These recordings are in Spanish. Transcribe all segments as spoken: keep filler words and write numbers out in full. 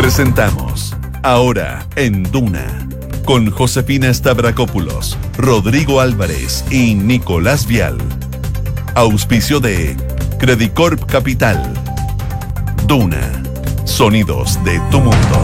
Presentamos Ahora en Duna con Josefina Stavrakopoulos, Rodrigo Álvarez y Nicolás Vial. Auspicio de Credicorp Capital. Duna. Sonidos de tu mundo.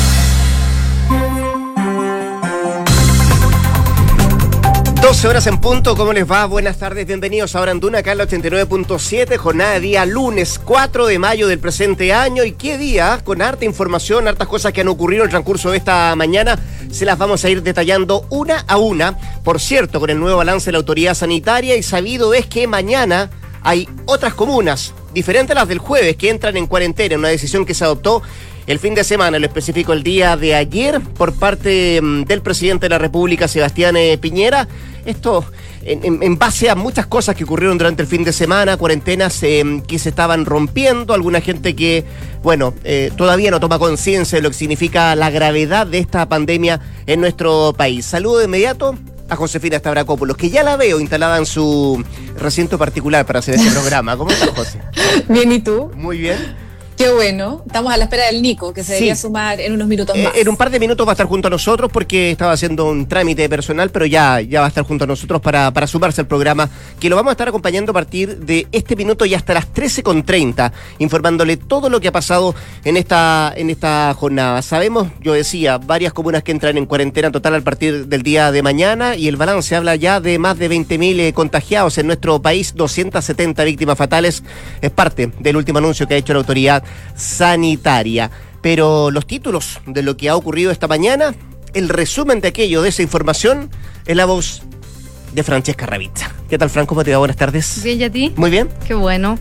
doce horas en punto, ¿cómo les va? Buenas tardes, bienvenidos a Ahora en Duna, acá en la ochenta y nueve punto siete, jornada de día lunes cuatro de mayo del presente año. ¿Y qué día? Con harta información, hartas cosas que han ocurrido en el transcurso de esta mañana, se las vamos a ir detallando una a una. Por cierto, con el nuevo balance de la autoridad sanitaria, y sabido es que mañana hay otras comunas, diferentes a las del jueves, que entran en cuarentena, una decisión que se adoptó el fin de semana, lo específico el día de ayer, por parte del presidente de la República, Sebastián Piñera. Esto en, en, en base a muchas cosas que ocurrieron durante el fin de semana, cuarentenas eh, que se estaban rompiendo, alguna gente que, bueno, eh, todavía no toma conciencia de lo que significa la gravedad de esta pandemia en nuestro país. Saludo de inmediato a Josefina Stavrakopoulos, que ya la veo instalada en su recinto particular para hacer este programa. ¿Cómo estás, José? Bien, ¿y tú? Muy bien. Qué bueno. Estamos a la espera del Nico, que se debería sí. sumar en unos minutos más. Eh, en un par de minutos va a estar junto a nosotros porque estaba haciendo un trámite personal, pero ya, ya va a estar junto a nosotros para, para sumarse al programa, que lo vamos a estar acompañando a partir de este minuto y hasta las trece con treinta, informándole todo lo que ha pasado en esta, en esta jornada. Sabemos, yo decía, varias comunas que entran en cuarentena total a partir del día de mañana, y el balance habla ya de más de veinte mil eh, contagiados en nuestro país, doscientas setenta víctimas fatales. Es parte del último anuncio que ha hecho la autoridad sanitaria. Pero los títulos de lo que ha ocurrido esta mañana, el resumen de aquello, de esa información, es la voz de Francesca Ravizza. ¿Qué tal, Fran? ¿Cómo te va? Buenas tardes. Bien, ¿y a ti? Muy bien. Qué bueno.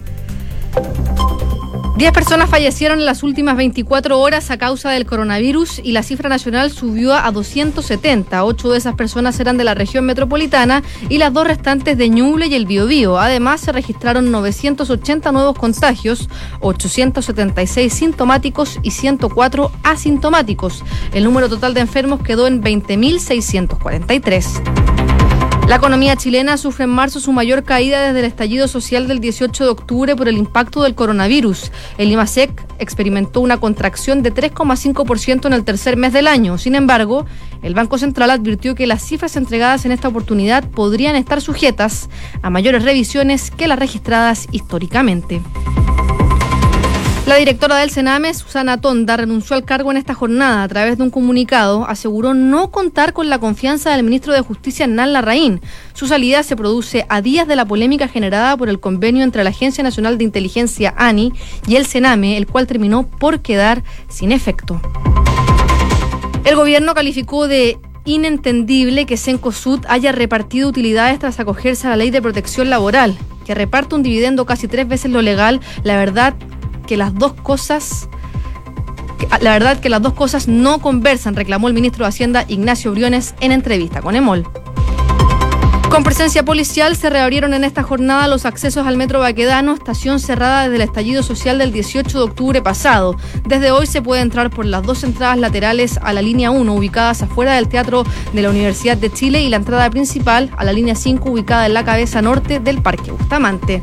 Diez personas fallecieron en las últimas veinticuatro horas a causa del coronavirus y la cifra nacional subió a doscientos setenta. Ocho de esas personas eran de la región metropolitana y las dos restantes de Ñuble y el Biobío. Además, se registraron novecientos ochenta nuevos contagios, ochocientos setenta y seis sintomáticos y ciento cuatro asintomáticos. El número total de enfermos quedó en veinte mil seiscientos cuarenta y tres. La economía chilena sufre en marzo su mayor caída desde el estallido social del dieciocho de octubre por el impacto del coronavirus. El IMASEC experimentó una contracción de tres coma cinco por ciento en el tercer mes del año. Sin embargo, el Banco Central advirtió que las cifras entregadas en esta oportunidad podrían estar sujetas a mayores revisiones que las registradas históricamente. La directora del Sename, Susana Tonda, renunció al cargo en esta jornada. A través de un comunicado, aseguró no contar con la confianza del ministro de Justicia, Hernán Larraín. Su salida se produce a días de la polémica generada por el convenio entre la Agencia Nacional de Inteligencia, ANI, y el Sename, el cual terminó por quedar sin efecto. El gobierno calificó de inentendible que Cencosud haya repartido utilidades tras acogerse a la Ley de Protección Laboral. Que reparte un dividendo casi tres veces lo legal, la verdad que las dos cosas la verdad que las dos cosas no conversan, reclamó el ministro de Hacienda, Ignacio Briones, en entrevista con EMOL. Con presencia policial se reabrieron en esta jornada los accesos al Metro Baquedano, estación cerrada desde el estallido social del dieciocho de octubre pasado. Desde hoy se puede entrar por las dos entradas laterales a la línea uno, ubicadas afuera del Teatro de la Universidad de Chile, y la entrada principal a la línea cinco, ubicada en la cabeza norte del Parque Bustamante.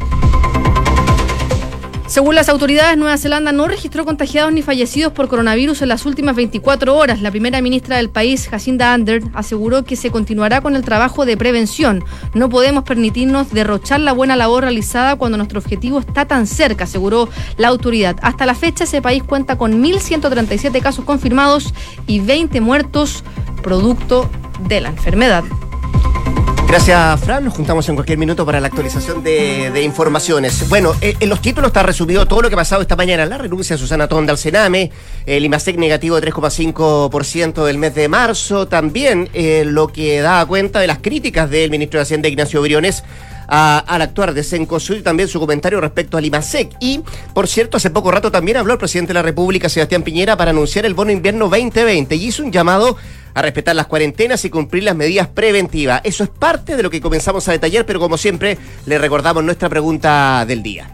Según las autoridades, Nueva Zelanda no registró contagiados ni fallecidos por coronavirus en las últimas veinticuatro horas. La primera ministra del país, Jacinda Ardern, aseguró que se continuará con el trabajo de prevención. No podemos permitirnos derrochar la buena labor realizada cuando nuestro objetivo está tan cerca, aseguró la autoridad. Hasta la fecha, ese país cuenta con mil ciento treinta y siete casos confirmados y veinte muertos producto de la enfermedad. Gracias, Fran. Nos juntamos en cualquier minuto para la actualización de, de informaciones. Bueno, eh, en los títulos está resumido todo lo que ha pasado esta mañana. La renuncia de Susana Tonda al Sename, el IMASEC negativo de tres coma cinco por ciento del mes de marzo. También eh, lo que da cuenta de las críticas del ministro de Hacienda, Ignacio Briones, A, al actuar de Cencosud, y también su comentario respecto al IMASEC. Y, por cierto, hace poco rato también habló el presidente de la República, Sebastián Piñera, para anunciar el bono invierno veinte veinte, y hizo un llamado a respetar las cuarentenas y cumplir las medidas preventivas. Eso es parte de lo que comenzamos a detallar, pero como siempre, le recordamos nuestra pregunta del día.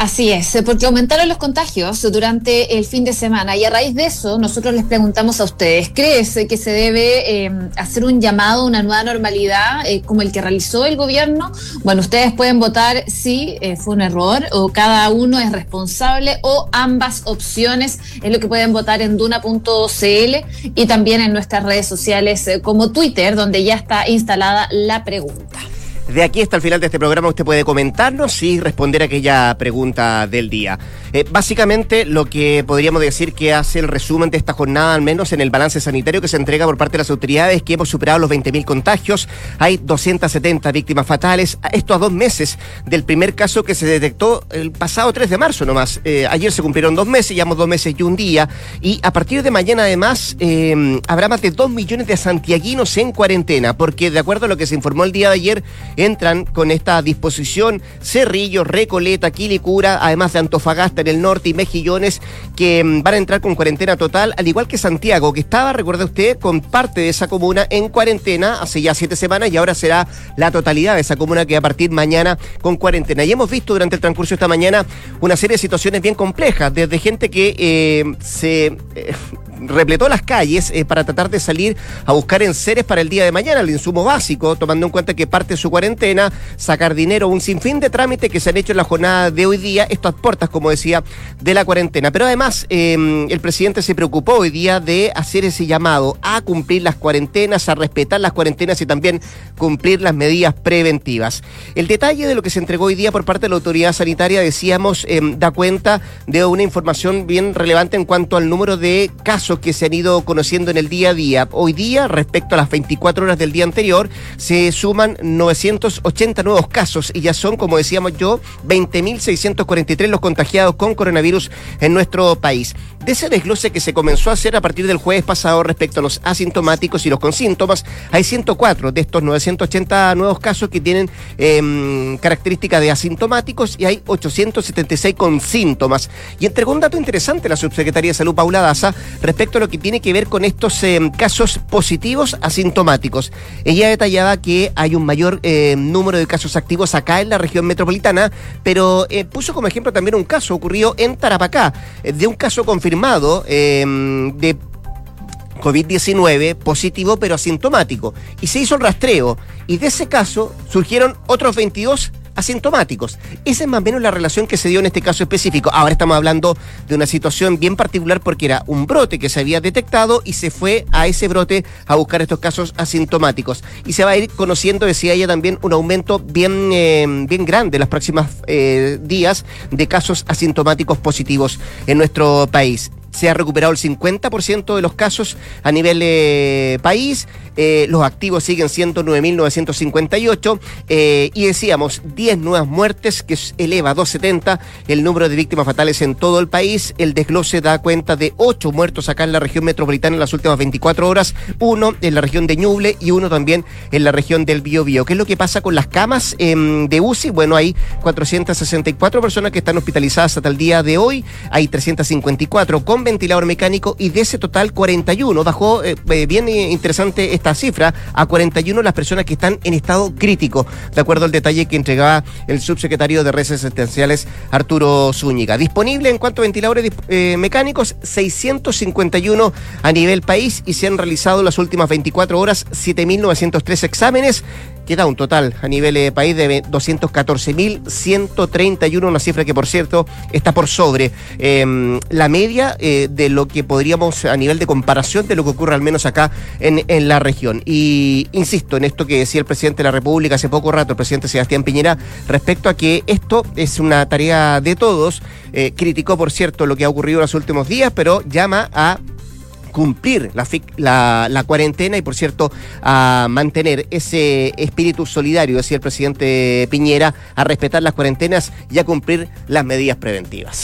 Así es, porque aumentaron los contagios durante el fin de semana y a raíz de eso nosotros les preguntamos a ustedes, ¿crees que se debe eh, hacer un llamado a una nueva normalidad eh, como el que realizó el gobierno? Bueno, ustedes pueden votar si eh, fue un error o cada uno es responsable o ambas opciones, es lo que pueden votar en duna punto c l y también en nuestras redes sociales eh, como Twitter, donde ya está instalada la pregunta. De aquí hasta el final de este programa usted puede comentarnos y responder a aquella pregunta del día. Eh, básicamente lo que podríamos decir que hace el resumen de esta jornada, al menos en el balance sanitario que se entrega por parte de las autoridades, es que hemos superado los veinte mil contagios, hay doscientas setenta víctimas fatales, esto a dos meses del primer caso que se detectó el pasado tres de marzo nomás. Eh, ayer se cumplieron dos meses, llevamos dos meses y un día, y a partir de mañana además eh, habrá más de dos millones de santiaguinos en cuarentena, porque de acuerdo a lo que se informó el día de ayer, entran con esta disposición Cerrillo, Recoleta, Quilicura, además de Antofagasta en el norte y Mejillones, que van a entrar con cuarentena total, al igual que Santiago, que estaba, recuerde usted, con parte de esa comuna en cuarentena hace ya siete semanas y ahora será la totalidad de esa comuna que va a partir mañana con cuarentena. Y hemos visto durante el transcurso de esta mañana una serie de situaciones bien complejas, desde gente que eh, se... Eh, repletó las calles eh, para tratar de salir a buscar enseres para el día de mañana, el insumo básico, tomando en cuenta que parte de su cuarentena, sacar dinero, un sinfín de trámites que se han hecho en la jornada de hoy día, esto a puertas, como decía, de la cuarentena. Pero además, eh, el presidente se preocupó hoy día de hacer ese llamado a cumplir las cuarentenas, a respetar las cuarentenas y también cumplir las medidas preventivas. El detalle de lo que se entregó hoy día por parte de la autoridad sanitaria, decíamos, eh, da cuenta de una información bien relevante en cuanto al número de casos que se han ido conociendo en el día a día. Hoy día, respecto a las veinticuatro horas del día anterior, se suman novecientos ochenta nuevos casos y ya son, como decíamos yo, veinte mil seiscientos cuarenta y tres los contagiados con coronavirus en nuestro país. De ese desglose que se comenzó a hacer a partir del jueves pasado respecto a los asintomáticos y los con síntomas, hay ciento cuatro de estos novecientos ochenta nuevos casos que tienen eh, características de asintomáticos y hay ochocientos setenta y seis con síntomas. Y entregó un dato interesante la subsecretaria de Salud, Paula Daza, respecto a lo que tiene que ver con estos eh, casos positivos asintomáticos. Ella detallaba que hay un mayor eh, número de casos activos acá en la región metropolitana, pero eh, puso como ejemplo también un caso ocurrido en Tarapacá, eh, de un caso confirmado eh, de covid diecinueve positivo pero asintomático. Y se hizo el rastreo y de ese caso surgieron otros veintidós asintomáticos. Esa es más o menos la relación que se dio en este caso específico. Ahora estamos hablando de una situación bien particular porque era un brote que se había detectado y se fue a ese brote a buscar estos casos asintomáticos. Y se va a ir conociendo, decía ella también, un aumento bien, eh, bien grande en los próximos eh, días de casos asintomáticos positivos en nuestro país. Se ha recuperado el cincuenta por ciento de los casos a nivel eh, país, eh, los activos siguen siendo nueve mil novecientos cincuenta y ocho eh, y decíamos diez nuevas muertes que eleva a doscientos setenta el número de víctimas fatales en todo el país. El desglose da cuenta de ocho muertos acá en la región metropolitana en las últimas veinticuatro horas, uno en la región de Ñuble y uno también en la región del Biobío. ¿Qué es lo que pasa con las camas eh, de U C I? Bueno, hay cuatrocientas sesenta y cuatro personas que están hospitalizadas hasta el día de hoy, hay trescientas cincuenta y cuatro con ventilador mecánico y de ese total cuarenta y uno, bajó eh, bien interesante esta cifra, a cuarenta y uno las personas que están en estado crítico, de acuerdo al detalle que entregaba el subsecretario de Redes Asistenciales, Arturo Zúñiga. Disponible en cuanto a ventiladores eh, mecánicos, seiscientos cincuenta y uno a nivel país y se han realizado en las últimas veinticuatro horas siete mil novecientos tres exámenes. Queda un total a nivel eh, país de doscientos catorce mil ciento treinta y uno, una cifra que por cierto está por sobre eh, la media eh, de lo que podríamos a nivel de comparación de lo que ocurre al menos acá en, en la región. Y insisto en esto que decía el presidente de la República hace poco rato, el presidente Sebastián Piñera, respecto a que esto es una tarea de todos. Eh, criticó por cierto lo que ha ocurrido en los últimos días, pero llama a cumplir la, la, la cuarentena y, por cierto, a mantener ese espíritu solidario, decía el presidente Piñera, a respetar las cuarentenas y a cumplir las medidas preventivas.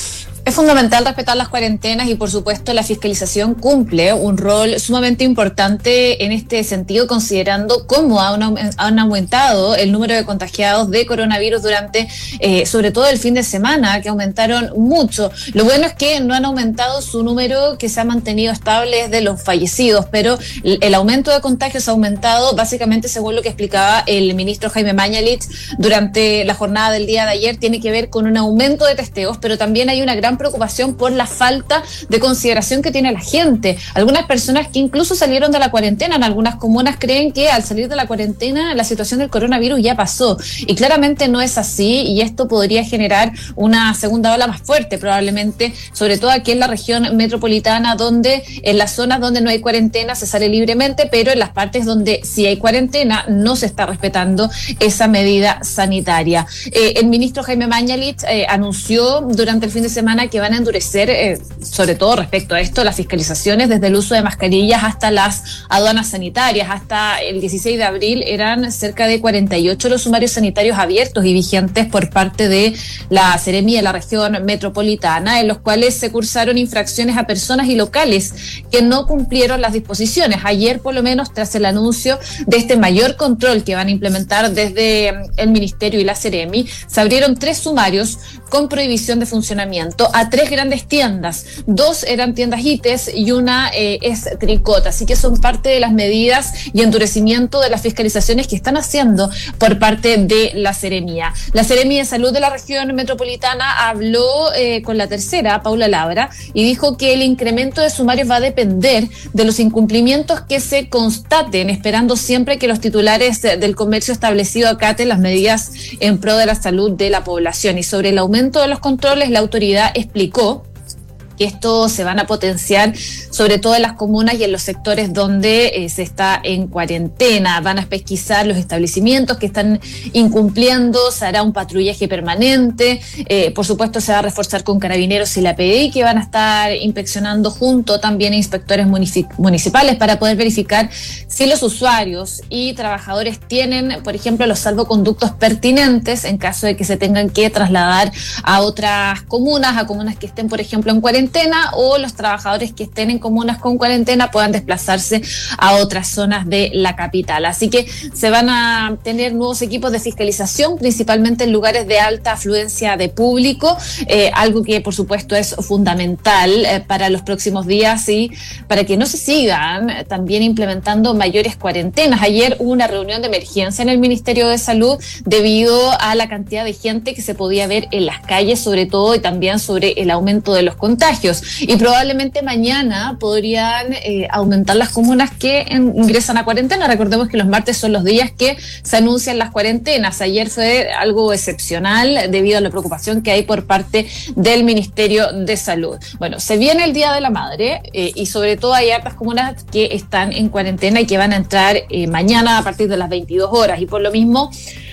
Es fundamental respetar las cuarentenas y, por supuesto, la fiscalización cumple un rol sumamente importante en este sentido, considerando cómo han, han aumentado el número de contagiados de coronavirus durante, eh, sobre todo el fin de semana, que aumentaron mucho. Lo bueno es que no han aumentado su número, que se ha mantenido estable, de los fallecidos, pero el aumento de contagios ha aumentado básicamente, según lo que explicaba el ministro Jaime Mañalich durante la jornada del día de ayer, tiene que ver con un aumento de testeos, pero también hay una gran preocupación por la falta de consideración que tiene la gente. Algunas personas que incluso salieron de la cuarentena en algunas comunas creen que al salir de la cuarentena la situación del coronavirus ya pasó, y claramente no es así, y esto podría generar una segunda ola más fuerte probablemente, sobre todo aquí en la región metropolitana, donde en las zonas donde no hay cuarentena se sale libremente, pero en las partes donde sí hay cuarentena no se está respetando esa medida sanitaria. Eh, el ministro Jaime Mañalich eh, anunció durante el fin de semana que van a endurecer, eh, sobre todo respecto a esto, las fiscalizaciones, desde el uso de mascarillas hasta las aduanas sanitarias. Hasta el dieciséis de abril eran cerca de cuarenta y ocho los sumarios sanitarios abiertos y vigentes por parte de la Seremi de la región metropolitana, en los cuales se cursaron infracciones a personas y locales que no cumplieron las disposiciones. Ayer, por lo menos, tras el anuncio de este mayor control que van a implementar desde el Ministerio y la Seremi, se abrieron tres sumarios con prohibición de funcionamiento a tres grandes tiendas. Dos eran tiendas I T E S y una eh, es Tricot. Así que son parte de las medidas y endurecimiento de las fiscalizaciones que están haciendo por parte de la Seremía. La Seremi de Salud de la región metropolitana habló eh, con la tercera, Paula Labra, y dijo que el incremento de sumarios va a depender de los incumplimientos que se constaten, esperando siempre que los titulares del comercio establecido acaten las medidas en pro de la salud de la población. Y sobre el aumento de los controles, la autoridad explicó que esto se van a potenciar sobre todo en las comunas y en los sectores donde eh, se está en cuarentena. Van a pesquisar los establecimientos que están incumpliendo, se hará un patrullaje permanente, eh, por supuesto se va a reforzar con carabineros y la P D I, que van a estar inspeccionando junto también a inspectores munici- municipales para poder verificar si los usuarios y trabajadores tienen, por ejemplo, los salvoconductos pertinentes en caso de que se tengan que trasladar a otras comunas, a comunas que estén, por ejemplo, en cuarentena, o los trabajadores que estén en comunas con cuarentena puedan desplazarse a otras zonas de la capital. Así que se van a tener nuevos equipos de fiscalización, principalmente en lugares de alta afluencia de público, eh, algo que por supuesto es fundamental eh, para los próximos días y para que no se sigan eh, también implementando mayores cuarentenas. Ayer hubo una reunión de emergencia en el Ministerio de Salud debido a la cantidad de gente que se podía ver en las calles, sobre todo, y también sobre el aumento de los contagios. Y probablemente mañana podrían eh, aumentar las comunas que en, ingresan a cuarentena. Recordemos que los martes son los días que se anuncian las cuarentenas. Ayer fue algo excepcional debido a la preocupación que hay por parte del Ministerio de Salud. Bueno, se viene el Día de la Madre eh, y sobre todo hay hartas comunas que están en cuarentena y que van a entrar eh, mañana a partir de las veintidós horas. Y por lo mismo,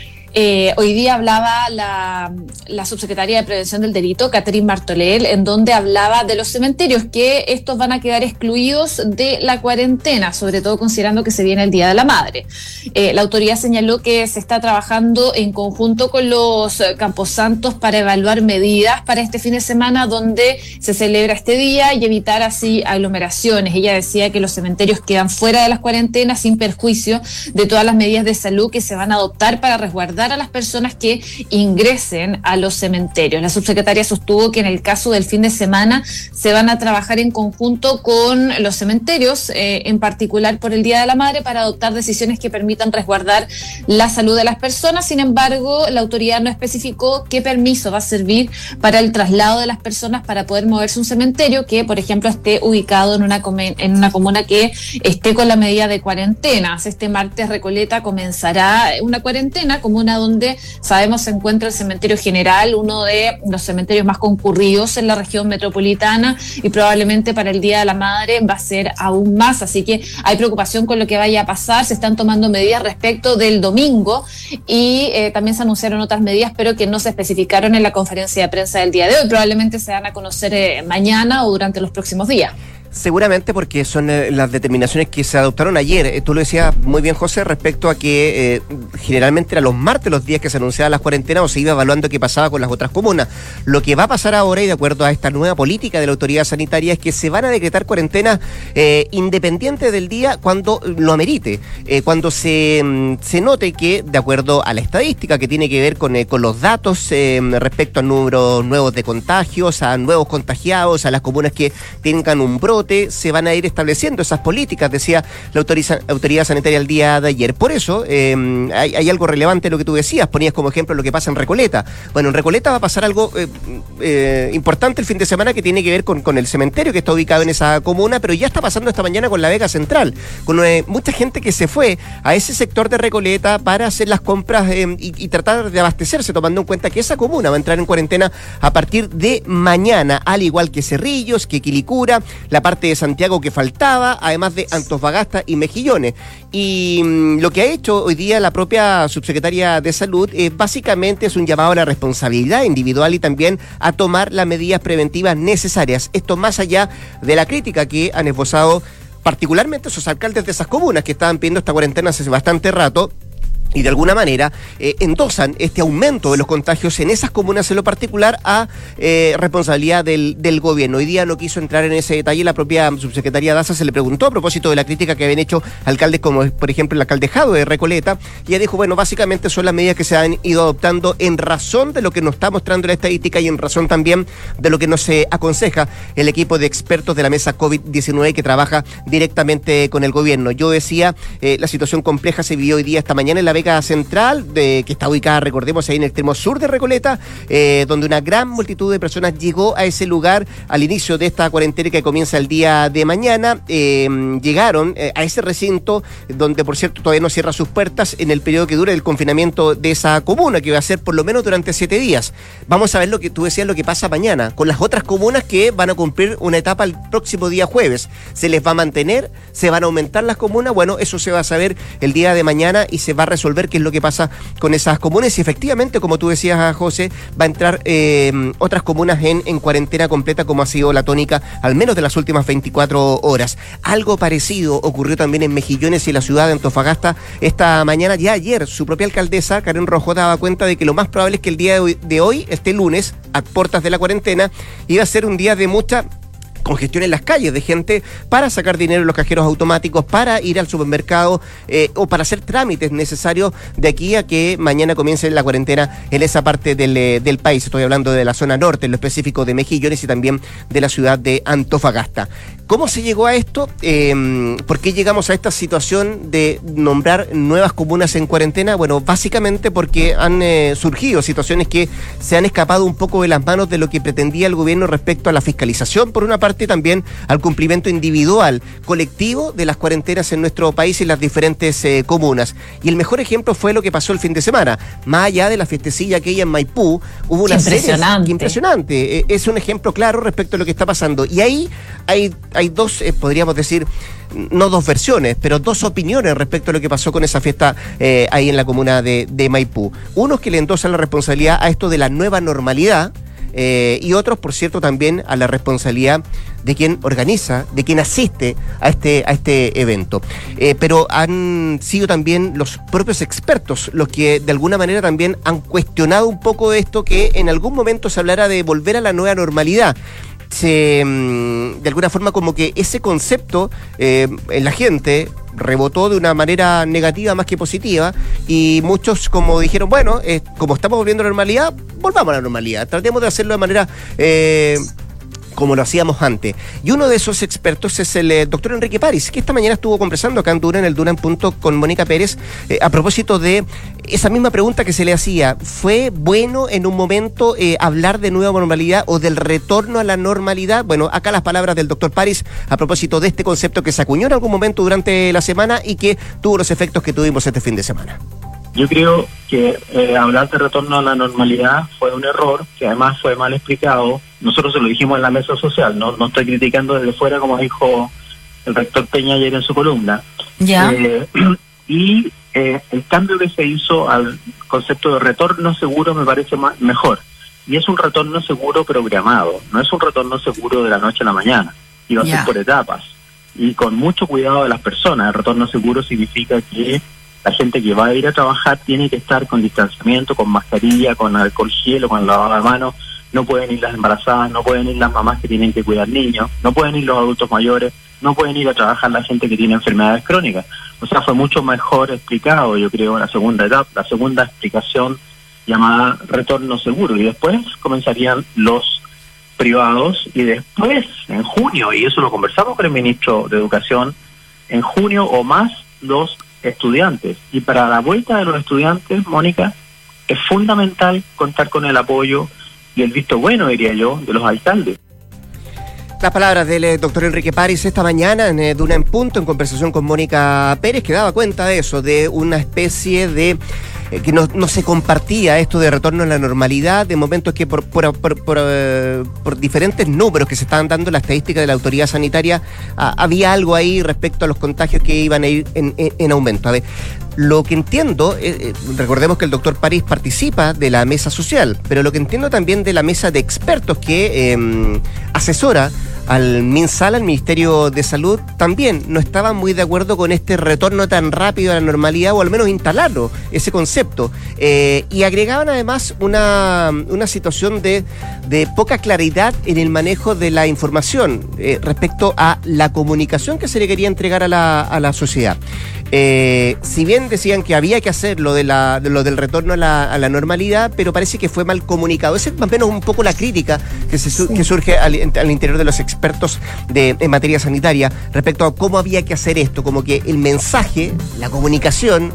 Eh, hoy día hablaba la, la subsecretaria de Prevención del Delito, Catherine Martorell, en donde hablaba de los cementerios, que estos van a quedar excluidos de la cuarentena, sobre todo considerando que se viene el Día de la Madre. Eh, la autoridad señaló que se está trabajando en conjunto con los camposantos para evaluar medidas para este fin de semana donde se celebra este día y evitar así aglomeraciones. Ella decía que los cementerios quedan fuera de las cuarentenas sin perjuicio de todas las medidas de salud que se van a adoptar para resguardar a las personas que ingresen a los cementerios. La subsecretaria sostuvo que en el caso del fin de semana se van a trabajar en conjunto con los cementerios, eh, en particular por el Día de la Madre, para adoptar decisiones que permitan resguardar la salud de las personas. Sin embargo, la autoridad no especificó qué permiso va a servir para el traslado de las personas para poder moverse a un cementerio que, por ejemplo, esté ubicado en una, en una comuna que esté con la medida de cuarentena. Este martes Recoleta comenzará una cuarentena, comuna donde sabemos se encuentra el Cementerio General, uno de los cementerios más concurridos en la región metropolitana, y probablemente para el Día de la Madre va a ser aún más. Así que hay preocupación con lo que vaya a pasar. Se están tomando medidas respecto del domingo y eh, también se anunciaron otras medidas, pero que no se especificaron en la conferencia de prensa del día de hoy. Probablemente se van a conocer eh, mañana o durante los próximos días. Seguramente porque son eh, las determinaciones que se adoptaron ayer. Eh, tú lo decías muy bien, José, respecto a que eh, generalmente eran los martes los días que se anunciaban las cuarentenas o se iba evaluando qué pasaba con las otras comunas. Lo que va a pasar ahora, y de acuerdo a esta nueva política de la autoridad sanitaria, es que se van a decretar cuarentenas eh, independientes del día cuando lo amerite. Eh, cuando se, se note que, de acuerdo a la estadística que tiene que ver con, eh, con los datos eh, respecto a números nuevos de contagios, a nuevos contagiados, a las comunas que tengan un brote, se van a ir estableciendo esas políticas, decía la autoriza, autoridad sanitaria el día de ayer. Por eso eh, hay, hay algo relevante en lo que tú decías, ponías como ejemplo lo que pasa en Recoleta. Bueno, en Recoleta va a pasar algo eh, eh, importante el fin de semana que tiene que ver con, con el cementerio que está ubicado en esa comuna, pero ya está pasando esta mañana con la Vega Central, con eh, mucha gente que se fue a ese sector de Recoleta para hacer las compras eh, y, y tratar de abastecerse, tomando en cuenta que esa comuna va a entrar en cuarentena a partir de mañana, al igual que Cerrillos, que Quilicura, la parte de Santiago que faltaba, además de Antofagasta y Mejillones. Y mmm, lo que ha hecho hoy día la propia subsecretaria de Salud eh, básicamente es un llamado a la responsabilidad individual y también a tomar las medidas preventivas necesarias. Esto más allá de la crítica que han esbozado particularmente esos alcaldes de esas comunas que estaban pidiendo esta cuarentena hace bastante rato. Y de alguna manera eh, endosan este aumento de los contagios en esas comunas en lo particular a eh, responsabilidad del, del gobierno. Hoy día no quiso entrar en ese detalle. La propia subsecretaria Daza se le preguntó a propósito de la crítica que habían hecho alcaldes como, por ejemplo, el alcalde Jado de Recoleta, y ella dijo, bueno, básicamente son las medidas que se han ido adoptando en razón de lo que nos está mostrando la estadística y en razón también de lo que nos eh, aconseja el equipo de expertos de la mesa COVID diecinueve que trabaja directamente con el gobierno. Yo decía, eh, la situación compleja se vivió hoy día, esta mañana, en la Vega Central, de, que está ubicada, recordemos, ahí en el extremo sur de Recoleta, eh, donde una gran multitud de personas llegó a ese lugar al inicio de esta cuarentena que comienza el día de mañana. Eh, llegaron eh, a ese recinto, donde por cierto todavía no cierra sus puertas en el periodo que dura el confinamiento de esa comuna, que va a ser por lo menos durante siete días. Vamos a ver lo que tú decías, lo que pasa mañana, con las otras comunas que van a cumplir una etapa el próximo día jueves. ¿Se les va a mantener? ¿Se van a aumentar las comunas? Bueno, eso se va a saber el día de mañana y se va a resolver qué es lo que pasa con esas comunas. Y efectivamente, como tú decías, José, va a entrar eh, otras comunas en, en cuarentena completa, como ha sido la tónica al menos de las últimas veinticuatro horas. Algo parecido ocurrió también en Mejillones y la ciudad de Antofagasta esta mañana. Ya ayer su propia alcaldesa, Karen Rojo, daba cuenta de que lo más probable es que el día de hoy, de hoy este lunes, a puertas de la cuarentena, iba a ser un día de mucha congestión en las calles, de gente para sacar dinero en los cajeros automáticos, para ir al supermercado eh, o para hacer trámites necesarios de aquí a que mañana comience la cuarentena en esa parte del, eh, del país. Estoy hablando de la zona norte, en lo específico de Mejillones y también de la ciudad de Antofagasta. ¿Cómo se llegó a esto? Eh, ¿Por qué llegamos a esta situación de nombrar nuevas comunas en cuarentena? Bueno, básicamente porque han eh, surgido situaciones que se han escapado un poco de las manos de lo que pretendía el gobierno respecto a la fiscalización, por una parte, también al cumplimiento individual, colectivo de las cuarentenas en nuestro país y las diferentes eh, comunas. Y el mejor ejemplo fue lo que pasó el fin de semana. Más allá de la fiestecilla aquella en Maipú, hubo una serie impresionante. impresionante. Eh, es un ejemplo claro respecto a lo que está pasando. Y ahí hay, hay dos, eh, podríamos decir, no dos versiones, pero dos opiniones respecto a lo que pasó con esa fiesta eh, ahí en la comuna de, de Maipú. Unos que le endosan la responsabilidad a esto de la nueva normalidad, Eh, y otros, por cierto, también a la responsabilidad de quien organiza, de quien asiste a este, a este evento. Eh, pero han sido también los propios expertos los que de alguna manera también han cuestionado un poco esto, que en algún momento se hablara de volver a la nueva normalidad. Se, de alguna forma, como que ese concepto eh, en la gente rebotó de una manera negativa más que positiva, y muchos como dijeron, bueno, eh, como estamos volviendo a la normalidad, volvamos a la normalidad, tratemos de hacerlo de manera eh, como lo hacíamos antes. Y uno de esos expertos es el eh, doctor Enrique París, que esta mañana estuvo conversando acá en Duna, en el Duna en Punto, con Mónica Pérez, eh, a propósito de esa misma pregunta que se le hacía. ¿Fue bueno en un momento eh, hablar de nueva normalidad o del retorno a la normalidad? Bueno, acá las palabras del doctor París a propósito de este concepto que se acuñó en algún momento durante la semana y que tuvo los efectos que tuvimos este fin de semana. Yo creo que eh, hablar de retorno a la normalidad fue un error, que además fue mal explicado. Nosotros se lo dijimos en la mesa social, no no estoy criticando desde fuera, como dijo el rector Peña ayer en su columna. Ya. Eh, y eh, el cambio que se hizo al concepto de retorno seguro me parece más, mejor. Y es un retorno seguro programado, no es un retorno seguro de la noche a la mañana. y va a Ya. ser por etapas. Y con mucho cuidado de las personas. El retorno seguro significa que la gente que va a ir a trabajar tiene que estar con distanciamiento, con mascarilla, con alcohol gel o con lavado de manos. No pueden ir las embarazadas, no pueden ir las mamás que tienen que cuidar niños, no pueden ir los adultos mayores, no pueden ir a trabajar la gente que tiene enfermedades crónicas. O sea, fue mucho mejor explicado, yo creo, la segunda etapa, la segunda explicación llamada retorno seguro. Y después comenzarían los privados y después, en junio, y eso lo conversamos con el ministro de Educación, en junio o más los estudiantes. Y para la vuelta de los estudiantes, Mónica, es fundamental contar con el apoyo y el visto bueno, diría yo, de los alcaldes. Las palabras del eh, doctor Enrique París esta mañana en eh, Duna en Punto, en conversación con Mónica Pérez, que daba cuenta de eso, de una especie de... Eh, que no, no se compartía esto de retorno a la normalidad, de momentos que por, por, por, por, eh, por diferentes números que se estaban dando en la estadística de la autoridad sanitaria, ah, había algo ahí respecto a los contagios que iban a ir en, en, en aumento. A ver, lo que entiendo, eh, eh, recordemos que el doctor París participa de la mesa social, pero lo que entiendo también de la mesa de expertos que eh, asesora al MinSal, al Ministerio de Salud, también no estaban muy de acuerdo con este retorno tan rápido a la normalidad, o al menos instalarlo, ese concepto. Eh, y agregaban además una, una situación de, de poca claridad en el manejo de la información eh, respecto a la comunicación que se le quería entregar a la, a la sociedad. Eh, si bien decían que había que hacer lo, de la, de lo del retorno a la, a la normalidad, pero parece que fue mal comunicado. Esa es más o menos un poco la crítica que, se, sí. que surge al, al interior de los expertos de, en materia sanitaria respecto a cómo había que hacer esto, como que el mensaje, la comunicación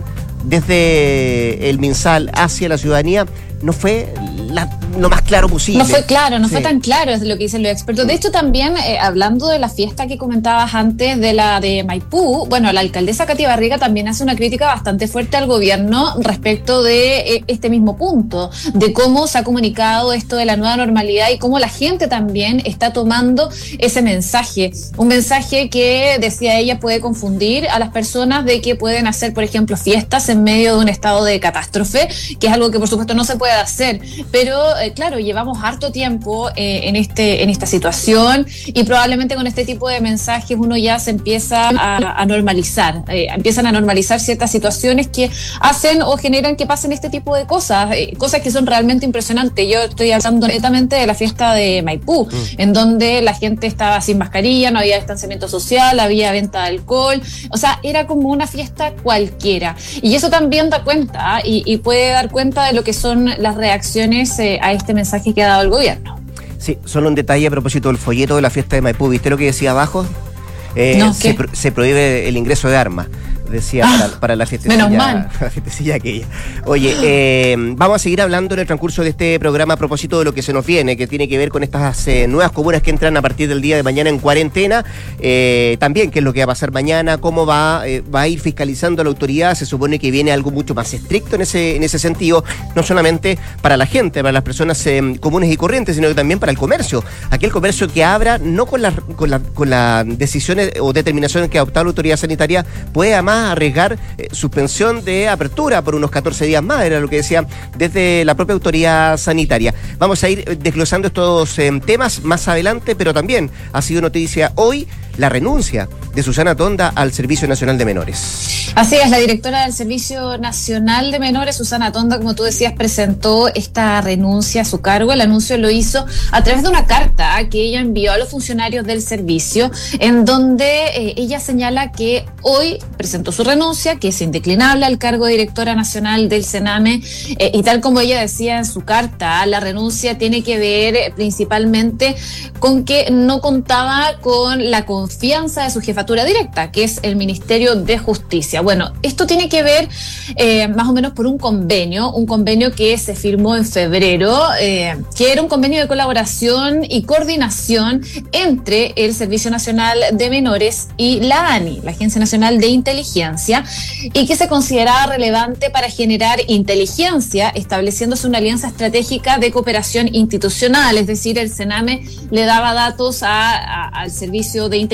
desde el MinSal hacia la ciudadanía no fue la, lo más claro posible. No fue claro, no sí. fue tan claro, es lo que dicen los expertos. De hecho, también, eh, hablando de la fiesta que comentabas antes, de la de Maipú, bueno, la alcaldesa Katy Barriga también hace una crítica bastante fuerte al gobierno respecto de eh, este mismo punto, de cómo se ha comunicado esto de la nueva normalidad y cómo la gente también está tomando ese mensaje. Un mensaje que, decía ella, puede confundir a las personas de que pueden hacer, por ejemplo, fiestas en medio de un estado de catástrofe, que es algo que, por supuesto, no se puede hacer, pero eh, claro, llevamos harto tiempo eh, en este en esta situación y probablemente con este tipo de mensajes uno ya se empieza a, a normalizar, eh, empiezan a normalizar ciertas situaciones que hacen o generan que pasen este tipo de cosas, eh, cosas que son realmente impresionantes. Yo estoy hablando netamente de la fiesta de Maipú, mm. en donde la gente estaba sin mascarilla, no había distanciamiento social, había venta de alcohol, o sea, era como una fiesta cualquiera, y eso también da cuenta, ¿eh? y, y puede dar cuenta de lo que son las reacciones eh, a este mensaje que ha dado el gobierno. Sí, solo un detalle a propósito del folleto de la fiesta de Maipú. ¿Viste lo que decía abajo? Eh, no, se, pro, se prohíbe el ingreso de armas, decía, ah, para, para la fiestecilla, menos mal. la fiestecilla aquella. Oye, eh, vamos a seguir hablando en el transcurso de este programa a propósito de lo que se nos viene, que tiene que ver con estas eh, nuevas comunas que entran a partir del día de mañana en cuarentena. Eh, también qué es lo que va a pasar mañana, cómo va, eh, va a ir fiscalizando la autoridad. Se supone que viene algo mucho más estricto en ese, en ese sentido, no solamente para la gente, para las personas eh, comunes y corrientes, sino que también para el comercio. Aquel comercio que abra, no con las con la, con las decisiones o determinaciones que ha adoptado la autoridad sanitaria, puede además arriesgar eh, suspensión de apertura por unos catorce días más, era lo que decía desde la propia autoridad sanitaria. Vamos a ir desglosando estos eh, temas más adelante, pero también ha sido noticia hoy la renuncia de Susana Tonda al Servicio Nacional de Menores. Así es, la directora del Servicio Nacional de Menores, Susana Tonda, como tú decías, presentó esta renuncia a su cargo. El anuncio lo hizo a través de una carta que ella envió a los funcionarios del servicio, en donde eh, ella señala que hoy presentó su renuncia, que es indeclinable al cargo de directora nacional del Sename, eh, y tal como ella decía en su carta, la renuncia tiene que ver eh, principalmente con que no contaba con la confianza de su jefatura directa, que es el Ministerio de Justicia. Bueno, esto tiene que ver eh, más o menos por un convenio, un convenio que se firmó en febrero, eh, que era un convenio de colaboración y coordinación entre el Servicio Nacional de Menores y la ANI, la Agencia Nacional de Inteligencia, y que se consideraba relevante para generar inteligencia, estableciéndose una alianza estratégica de cooperación institucional, es decir, el Sename le daba datos a, a, al Servicio de Inteligencia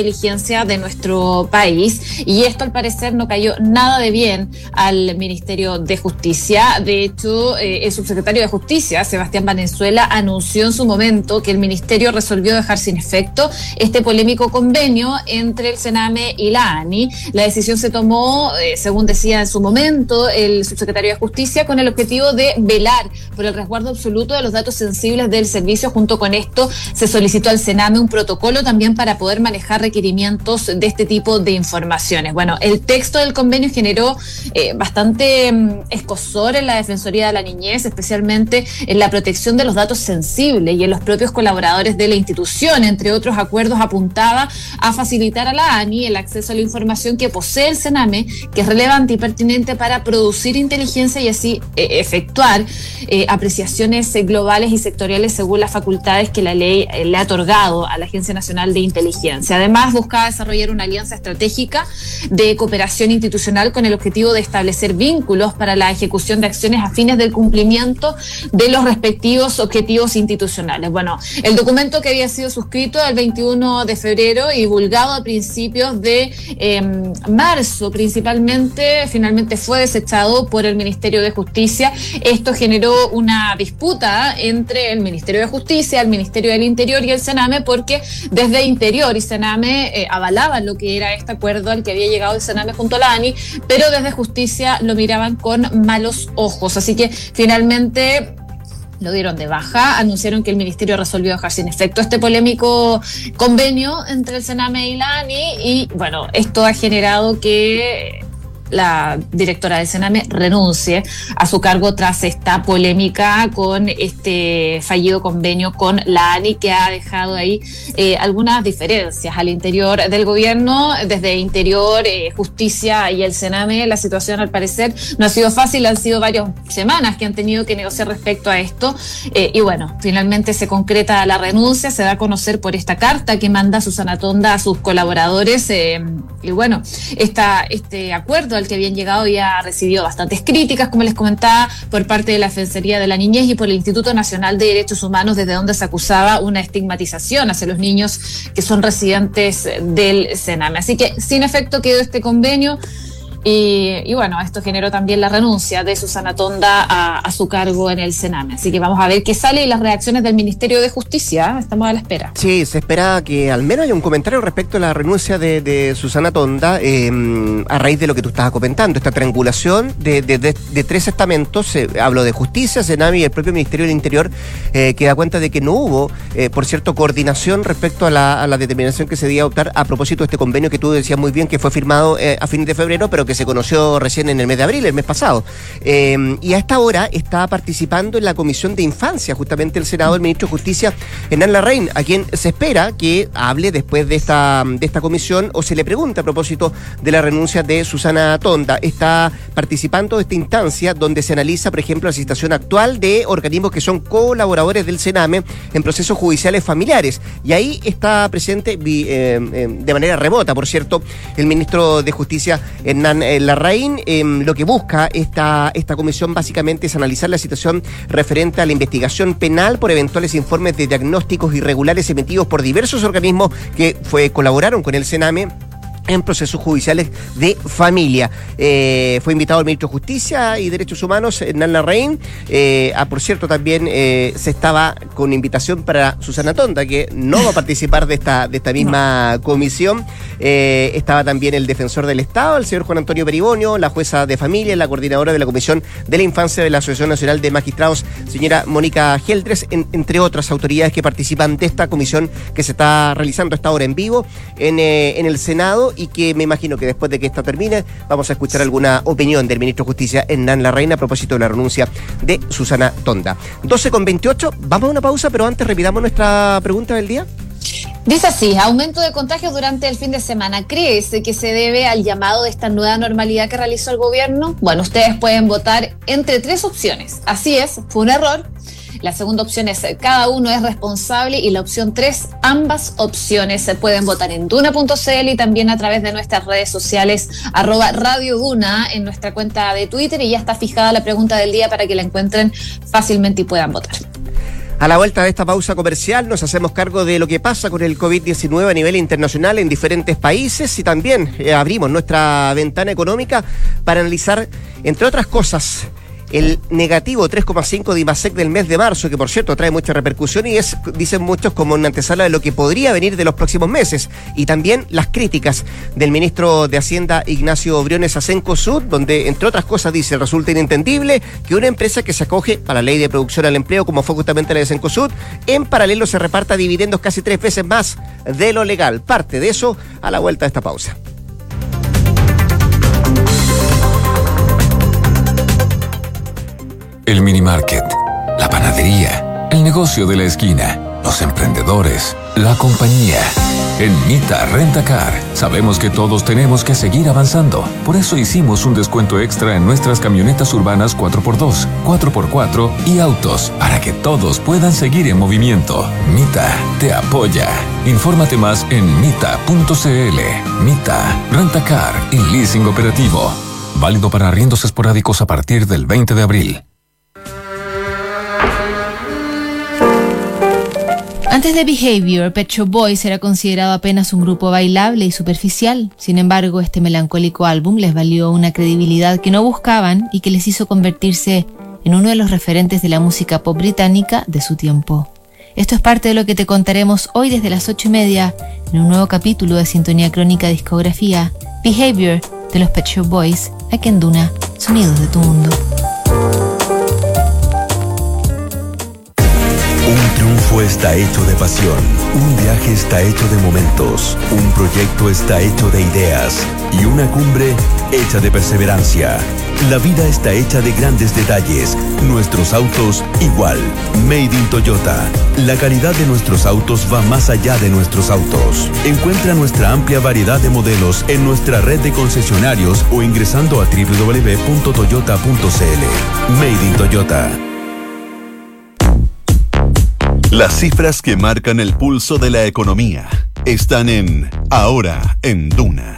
inteligencia de nuestro país, y esto al parecer no cayó nada de bien al Ministerio de Justicia. De hecho, eh, el subsecretario de Justicia, Sebastián Valenzuela, anunció en su momento que el ministerio resolvió dejar sin efecto este polémico convenio entre el Sename y la ANI. La decisión se tomó, eh, según decía en su momento el subsecretario de Justicia, con el objetivo de velar por el resguardo absoluto de los datos sensibles del servicio. Junto con esto, se solicitó al Sename un protocolo también para poder manejar requerimientos de este tipo de informaciones. Bueno, el texto del convenio generó eh, bastante eh, escozor en la Defensoría de la Niñez, especialmente en la protección de los datos sensibles y en los propios colaboradores de la institución. Entre otros acuerdos, apuntaba a facilitar a la ANI el acceso a la información que posee el Sename, que es relevante y pertinente para producir inteligencia y así eh, efectuar eh, apreciaciones eh, globales y sectoriales según las facultades que la ley eh, le ha otorgado a la Agencia Nacional de Inteligencia. Además, buscaba desarrollar una alianza estratégica de cooperación institucional con el objetivo de establecer vínculos para la ejecución de acciones a fines del cumplimiento de los respectivos objetivos institucionales. Bueno, el documento, que había sido suscrito el veintiuno de febrero y divulgado a principios de eh, marzo principalmente, finalmente fue desechado por el Ministerio de Justicia. Esto generó una disputa entre el Ministerio de Justicia, el Ministerio del Interior y el Sename, porque desde Interior y Sename eh, avalaban lo que era este acuerdo al que había llegado el Sename junto a la ANI, pero desde Justicia lo miraban con malos ojos. Así que finalmente lo dieron de baja, anunciaron que el ministerio resolvió dejar sin efecto este polémico convenio entre el Sename y la ANI, y bueno, esto ha generado que la directora del Sename renuncie a su cargo tras esta polémica con este fallido convenio con la ANI, que ha dejado ahí eh, algunas diferencias al interior del gobierno. Desde Interior, eh, Justicia y el Sename, la situación al parecer no ha sido fácil, han sido varias semanas que han tenido que negociar respecto a esto, eh, y bueno, finalmente se concreta la renuncia, se da a conocer por esta carta que manda Susana Tonda a sus colaboradores, eh, y bueno, esta, este acuerdo al que habían llegado ya ha recibido bastantes críticas, como les comentaba, por parte de la Defensoría de la Niñez y por el Instituto Nacional de Derechos Humanos, desde donde se acusaba una estigmatización hacia los niños que son residentes del Sename. Así que sin efecto quedó este convenio. Y, y bueno, esto generó también la renuncia de Susana Tonda a, a su cargo en el Sename. Así que vamos a ver qué sale y las reacciones del Ministerio de Justicia. Estamos a la espera. Sí, se espera que al menos haya un comentario respecto a la renuncia de, de Susana Tonda, eh, a raíz de lo que tú estabas comentando, esta triangulación de, de, de, de tres estamentos. Eh, hablo de Justicia, Sename y el propio Ministerio del Interior, eh, que da cuenta de que no hubo, eh, por cierto, coordinación respecto a la, a la determinación que se debía adoptar a propósito de este convenio que tú decías muy bien, que fue firmado eh, a fines de febrero, pero que se conoció recién en el mes de abril, el mes pasado. Eh, y a esta hora está participando en la Comisión de Infancia, justamente el Senado, el ministro de Justicia, Hernán Larraín, a quien se espera que hable después de esta, de esta comisión, o se le pregunta a propósito de la renuncia de Susana Tonda. Está participando de esta instancia donde se analiza, por ejemplo, la situación actual de organismos que son colaboradores del Sename en procesos judiciales familiares. Y ahí está presente, eh, eh, de manera remota, por cierto, el ministro de Justicia, Hernán eh, Larraín. Eh, lo que busca esta, esta comisión básicamente es analizar la situación referente a la investigación penal por eventuales informes de diagnósticos irregulares emitidos por diversos organismos que fue, colaboraron con el Sename en procesos judiciales de familia. Eh, fue invitado el ministro de Justicia y Derechos Humanos, Hernán Larraín. Eh, ah, por cierto, también eh, se estaba con invitación para Susana Tonda, que no va a participar de esta, de esta misma no. comisión. Eh, estaba también el defensor del Estado, el señor Juan Antonio Peribonio, la jueza de familia, la coordinadora de la Comisión de la Infancia de la Asociación Nacional de Magistrados, señora Mónica Geldres, en, entre otras autoridades que participan de esta comisión que se está realizando esta hora en vivo en, eh, en el Senado, y que me imagino que después de que esto termine vamos a escuchar alguna opinión del ministro de Justicia, Hernán Larraín, a propósito de la renuncia de Susana Tonda. doce con veintiocho, vamos a una pausa, pero antes repitamos nuestra pregunta del día. Dice así: aumento de contagios durante el fin de semana. ¿Crees que se debe al llamado de esta nueva normalidad que realizó el gobierno? Bueno, ustedes pueden votar entre tres opciones. Así es, fue un error. La segunda opción es cada uno es responsable, y la opción tres, ambas opciones. Se pueden votar en duna punto c l y también a través de nuestras redes sociales, arroba Radio Duna, en nuestra cuenta de Twitter, y ya está fijada la pregunta del día para que la encuentren fácilmente y puedan votar. A la vuelta de esta pausa comercial nos hacemos cargo de lo que pasa con el COVID diecinueve a nivel internacional en diferentes países y también eh, abrimos nuestra ventana económica para analizar, entre otras cosas, el negativo tres coma cinco de IMASEC del mes de marzo, que por cierto trae mucha repercusión y es, dicen muchos, como una antesala de lo que podría venir de los próximos meses. Y también las críticas del ministro de Hacienda, Ignacio Briones, a Cencosud, donde, entre otras cosas, dice, resulta inentendible que una empresa que se acoge a la ley de producción al empleo, como fue justamente la de Cencosud, en paralelo se reparta dividendos casi tres veces más de lo legal. Parte de eso a la vuelta de esta pausa. El mini market, la panadería, el negocio de la esquina, los emprendedores, la compañía. En Mita Rentacar sabemos que todos tenemos que seguir avanzando. Por eso hicimos un descuento extra en nuestras camionetas urbanas cuatro por dos, cuatro por cuatro y autos para que todos puedan seguir en movimiento. Mita te apoya. Infórmate más en mita punto c l. Mita Rentacar y leasing operativo. Válido para arriendos esporádicos a partir del veinte de abril. Antes de Behavior, Pet Shop Boys era considerado apenas un grupo bailable y superficial. Sin embargo, este melancólico álbum les valió una credibilidad que no buscaban y que les hizo convertirse en uno de los referentes de la música pop británica de su tiempo. Esto es parte de lo que te contaremos hoy desde las ocho y media en un nuevo capítulo de Sintonía Crónica Discografía, Behavior de los Pet Shop Boys, aquí en Duna, sonidos de tu mundo. Un triunfo está hecho de pasión, un viaje está hecho de momentos, un proyecto está hecho de ideas y una cumbre hecha de perseverancia. La vida está hecha de grandes detalles, nuestros autos igual. Made in Toyota. La calidad de nuestros autos va más allá de nuestros autos. Encuentra nuestra amplia variedad de modelos en nuestra red de concesionarios o ingresando a doble u doble u doble u punto toyota punto c l. Made in Toyota. Las cifras que marcan el pulso de la economía están en Ahora en Duna.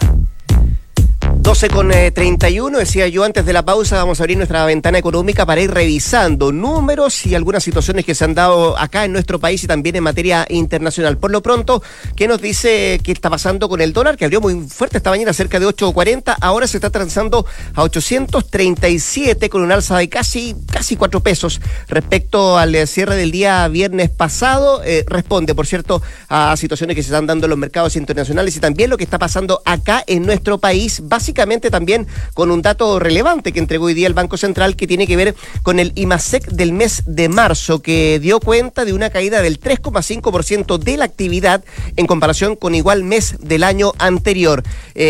doce con treinta y uno, decía yo antes de la pausa, vamos a abrir nuestra ventana económica para ir revisando números y algunas situaciones que se han dado acá en nuestro país y también en materia internacional. Por lo pronto, ¿qué nos dice qué está pasando con el dólar? Que abrió muy fuerte esta mañana, cerca de ocho cuarenta, ahora se está transando a ochocientos treinta y siete con un alza de casi, casi cuatro pesos respecto al cierre del día viernes pasado. Eh, responde, por cierto, a situaciones que se están dando en los mercados internacionales y también lo que está pasando acá en nuestro país, básicamente también con un dato relevante que entregó hoy día el Banco Central, que tiene que ver con el IMASEC del mes de marzo, que dio cuenta de una caída del tres coma cinco por ciento de la actividad en comparación con igual mes del año anterior.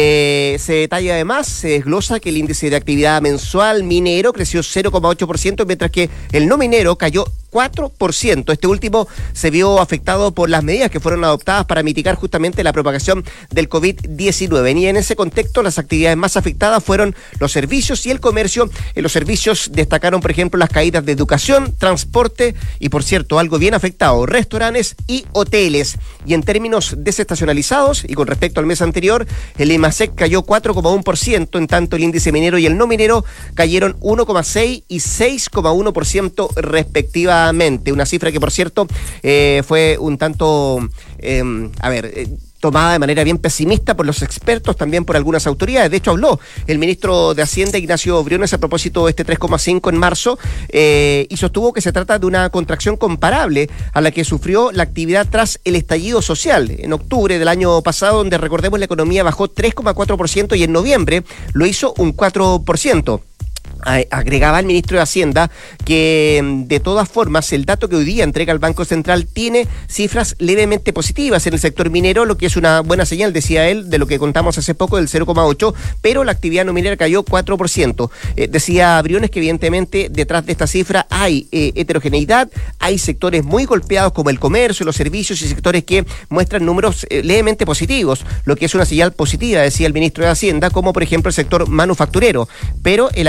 Eh, se detalla además, se desglosa que el índice de actividad mensual minero creció cero coma ocho por ciento, mientras que el no minero cayó cuatro por ciento. Este último se vio afectado por las medidas que fueron adoptadas para mitigar justamente la propagación del COVID diecinueve. Y en ese contexto, las actividades más afectadas fueron los servicios y el comercio. En los servicios destacaron, por ejemplo, las caídas de educación, transporte y, por cierto, algo bien afectado, restaurantes y hoteles. Y en términos desestacionalizados y con respecto al mes anterior, el IMASEC cayó cuatro coma uno por ciento, en tanto el índice minero y el no minero cayeron uno coma seis y seis coma uno por ciento respectivamente. Una cifra que, por cierto, eh, fue un tanto, eh, a ver... Eh, tomada de manera bien pesimista por los expertos, también por algunas autoridades. De hecho, habló el ministro de Hacienda, Ignacio Briones, a propósito de este tres coma cinco en marzo, eh, y sostuvo que se trata de una contracción comparable a la que sufrió la actividad tras el estallido social en octubre del año pasado, donde, recordemos, la economía bajó tres coma cuatro por ciento y en noviembre lo hizo un cuatro por ciento. Agregaba el ministro de Hacienda que, de todas formas, el dato que hoy día entrega el Banco Central tiene cifras levemente positivas en el sector minero, lo que es una buena señal, decía él, de lo que contamos hace poco, del cero coma ocho, pero la actividad no minera cayó cuatro por ciento. Eh, decía Briones que, evidentemente, detrás de esta cifra hay eh, heterogeneidad, hay sectores muy golpeados como el comercio, los servicios y sectores que muestran números eh, levemente positivos, lo que es una señal positiva, decía el ministro de Hacienda, como por ejemplo el sector manufacturero, pero el agregado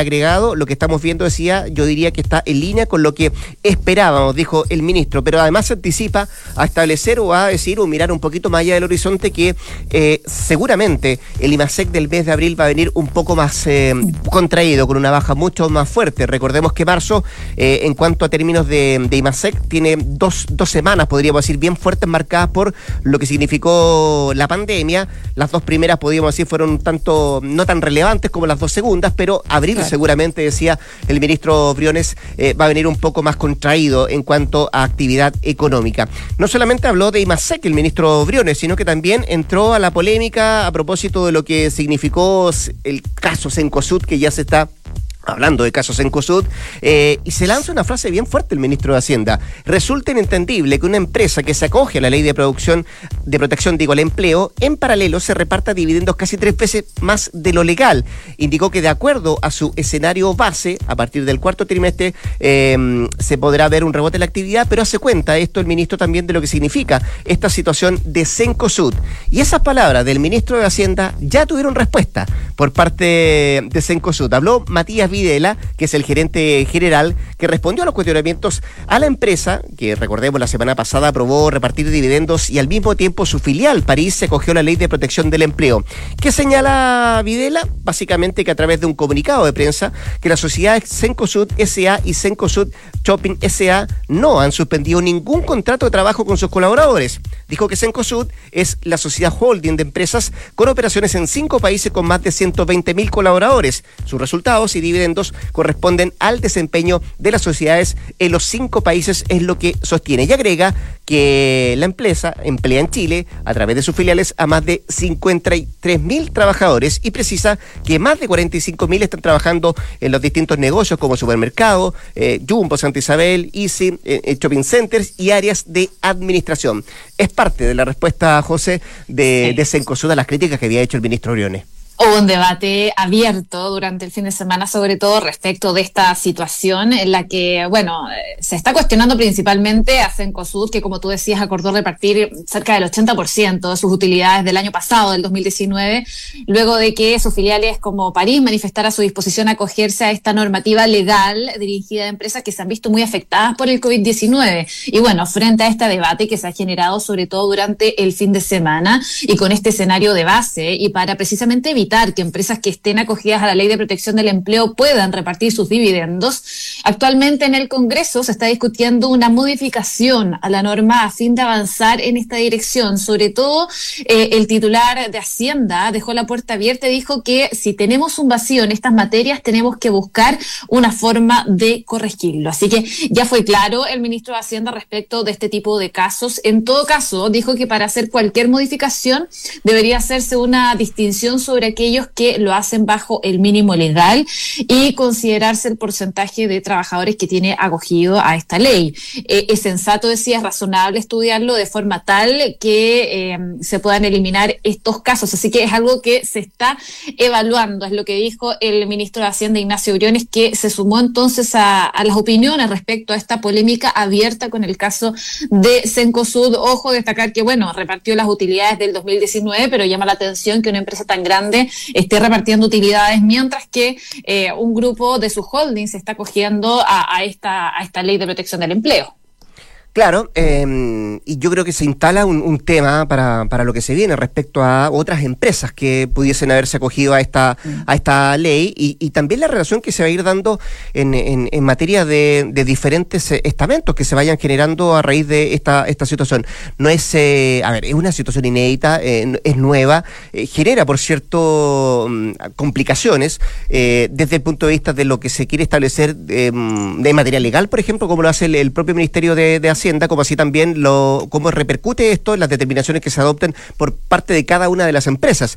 pero lo que estamos viendo, decía, yo diría que está en línea con lo que esperábamos, dijo el ministro, pero además se anticipa a establecer o a decir o mirar un poquito más allá del horizonte que eh, seguramente el IMASEC del mes de abril va a venir un poco más eh, contraído, con una baja mucho más fuerte. Recordemos que marzo, eh, en cuanto a términos de, de IMASEC, tiene dos, dos semanas, podríamos decir, bien fuertes, marcadas por lo que significó la pandemia. Las dos primeras, podríamos decir, fueron un tanto no tan relevantes como las dos segundas, pero abril claro. seguramente, decía el ministro Briones, eh, va a venir un poco más contraído en cuanto a actividad económica. No solamente habló de IMASEC el ministro Briones, sino que también entró a la polémica a propósito de lo que significó el caso Cencosud, que ya se está hablando de casos en Cencosud, eh, y se lanza una frase bien fuerte el ministro de Hacienda. Resulta inentendible que una empresa que se acoge a la ley de producción, de protección, digo, al empleo, en paralelo se reparta dividendos casi tres veces más de lo legal. Indicó que de acuerdo a su escenario base, a partir del cuarto trimestre, eh, se podrá ver un rebote en la actividad, pero hace cuenta esto el ministro también de lo que significa esta situación de Cencosud. Y esas palabras del ministro de Hacienda ya tuvieron respuesta por parte de Cencosud. Habló Matías Videla, que es el gerente general, que respondió a los cuestionamientos a la empresa, que recordemos la semana pasada aprobó repartir dividendos y al mismo tiempo su filial París se acogió a la ley de protección del empleo. ¿Qué señala Videla? Básicamente que a través de un comunicado de prensa, que las sociedades Cencosud S A y Cencosud Shopping S A no han suspendido ningún contrato de trabajo con sus colaboradores. Dijo que Cencosud es la sociedad holding de empresas con operaciones en cinco países con más de ciento veinte mil colaboradores. Sus resultados y dividendos corresponden al desempeño de las sociedades en los cinco países, es lo que sostiene. Y agrega que la empresa emplea en Chile, a través de sus filiales, a más de cincuenta y tres mil trabajadores y precisa que más de cuarenta y cinco mil están trabajando en los distintos negocios como supermercado, eh, Jumbo, Santa Isabel, Easy, eh, shopping centers y áreas de administración. Es parte de la respuesta, José, de, de Cencosud a las críticas que había hecho el ministro Briones. Hubo un debate abierto durante el fin de semana, sobre todo respecto de esta situación en la que, bueno, se está cuestionando principalmente a Cencosud, que como tú decías acordó repartir cerca del ochenta por ciento de sus utilidades del año pasado, del dos mil diecinueve, luego de que sus filiales como París manifestara su disposición a acogerse a esta normativa legal dirigida a empresas que se han visto muy afectadas por el covid diecinueve. Y bueno, frente a este debate que se ha generado sobre todo durante el fin de semana y con este escenario de base y para precisamente evitar que empresas que estén acogidas a la Ley de Protección del Empleo puedan repartir sus dividendos, actualmente en el Congreso se está discutiendo una modificación a la norma a fin de avanzar en esta dirección. Sobre todo, eh, el titular de Hacienda dejó la puerta abierta y dijo que si tenemos un vacío en estas materias, tenemos que buscar una forma de corregirlo. Así que ya fue claro el ministro de Hacienda respecto de este tipo de casos. En todo caso, dijo que para hacer cualquier modificación debería hacerse una distinción sobre aquellos que lo hacen bajo el mínimo legal y considerarse el porcentaje de trabajadores que tiene acogido a esta ley. Eh, es sensato, decía, es razonable estudiarlo de forma tal que eh, se puedan eliminar estos casos. Así que es algo que se está evaluando, es lo que dijo el ministro de Hacienda, Ignacio Briones, que se sumó entonces a, a las opiniones respecto a esta polémica abierta con el caso de Cencosud. Ojo, destacar que, bueno, repartió las utilidades del dos mil diecinueve, pero llama la atención que una empresa tan grande esté repartiendo utilidades, mientras que eh, un grupo de sus holdings se está acogiendo a, a, esta, a esta ley de protección del empleo. Claro, eh, y yo creo que se instala un, un tema para, para lo que se viene respecto a otras empresas que pudiesen haberse acogido a esta a esta ley y, y también la relación que se va a ir dando en, en, en materia de, de diferentes estamentos que se vayan generando a raíz de esta esta situación. No es, eh, a ver, es una situación inédita, eh, es nueva, eh, genera, por cierto, um, complicaciones eh, desde el punto de vista de lo que se quiere establecer eh, de materia legal, por ejemplo, como lo hace el, el propio Ministerio de, de Hacienda, como así también lo cómo repercute esto en las determinaciones que se adopten por parte de cada una de las empresas.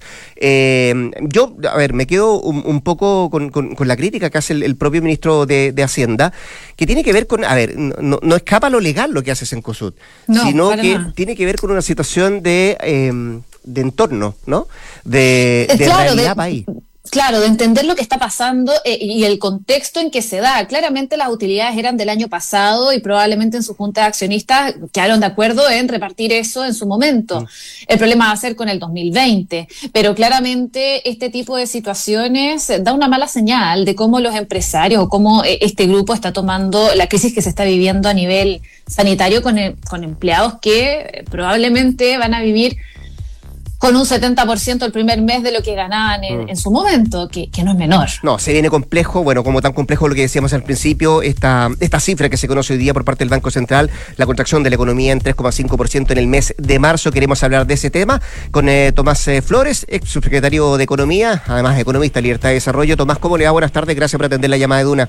Eh, yo, a ver, me quedo un, un poco con, con, con la crítica que hace el, el propio ministro de, de Hacienda, que tiene que ver con, a ver, no, no escapa lo legal lo que hace Cencosud, no, sino que nada. Tiene que ver con una situación de... Eh, de entorno, ¿no? De, de claro, realidad de, país. Claro, de entender lo que está pasando eh, y el contexto en que se da. Claramente las utilidades eran del año pasado y probablemente en su junta de accionistas quedaron de acuerdo en repartir eso en su momento. Mm. El problema va a ser con el dos mil veinte, pero claramente este tipo de situaciones da una mala señal de cómo los empresarios o cómo eh, este grupo está tomando la crisis que se está viviendo a nivel sanitario con, el, con empleados que eh, probablemente van a vivir con un setenta por ciento el primer mes de lo que ganaban en, mm. en su momento, que, que no es menor. No, se viene complejo, bueno, como tan complejo lo que decíamos al principio, esta, esta cifra que se conoce hoy día por parte del Banco Central, la contracción de la economía en tres coma cinco por ciento en el mes de marzo. Queremos hablar de ese tema con eh, Tomás eh, Flores, ex subsecretario de Economía, además economista, Libertad de Desarrollo. Tomás, ¿cómo le va? Buenas tardes, gracias por atender la llamada de Duna.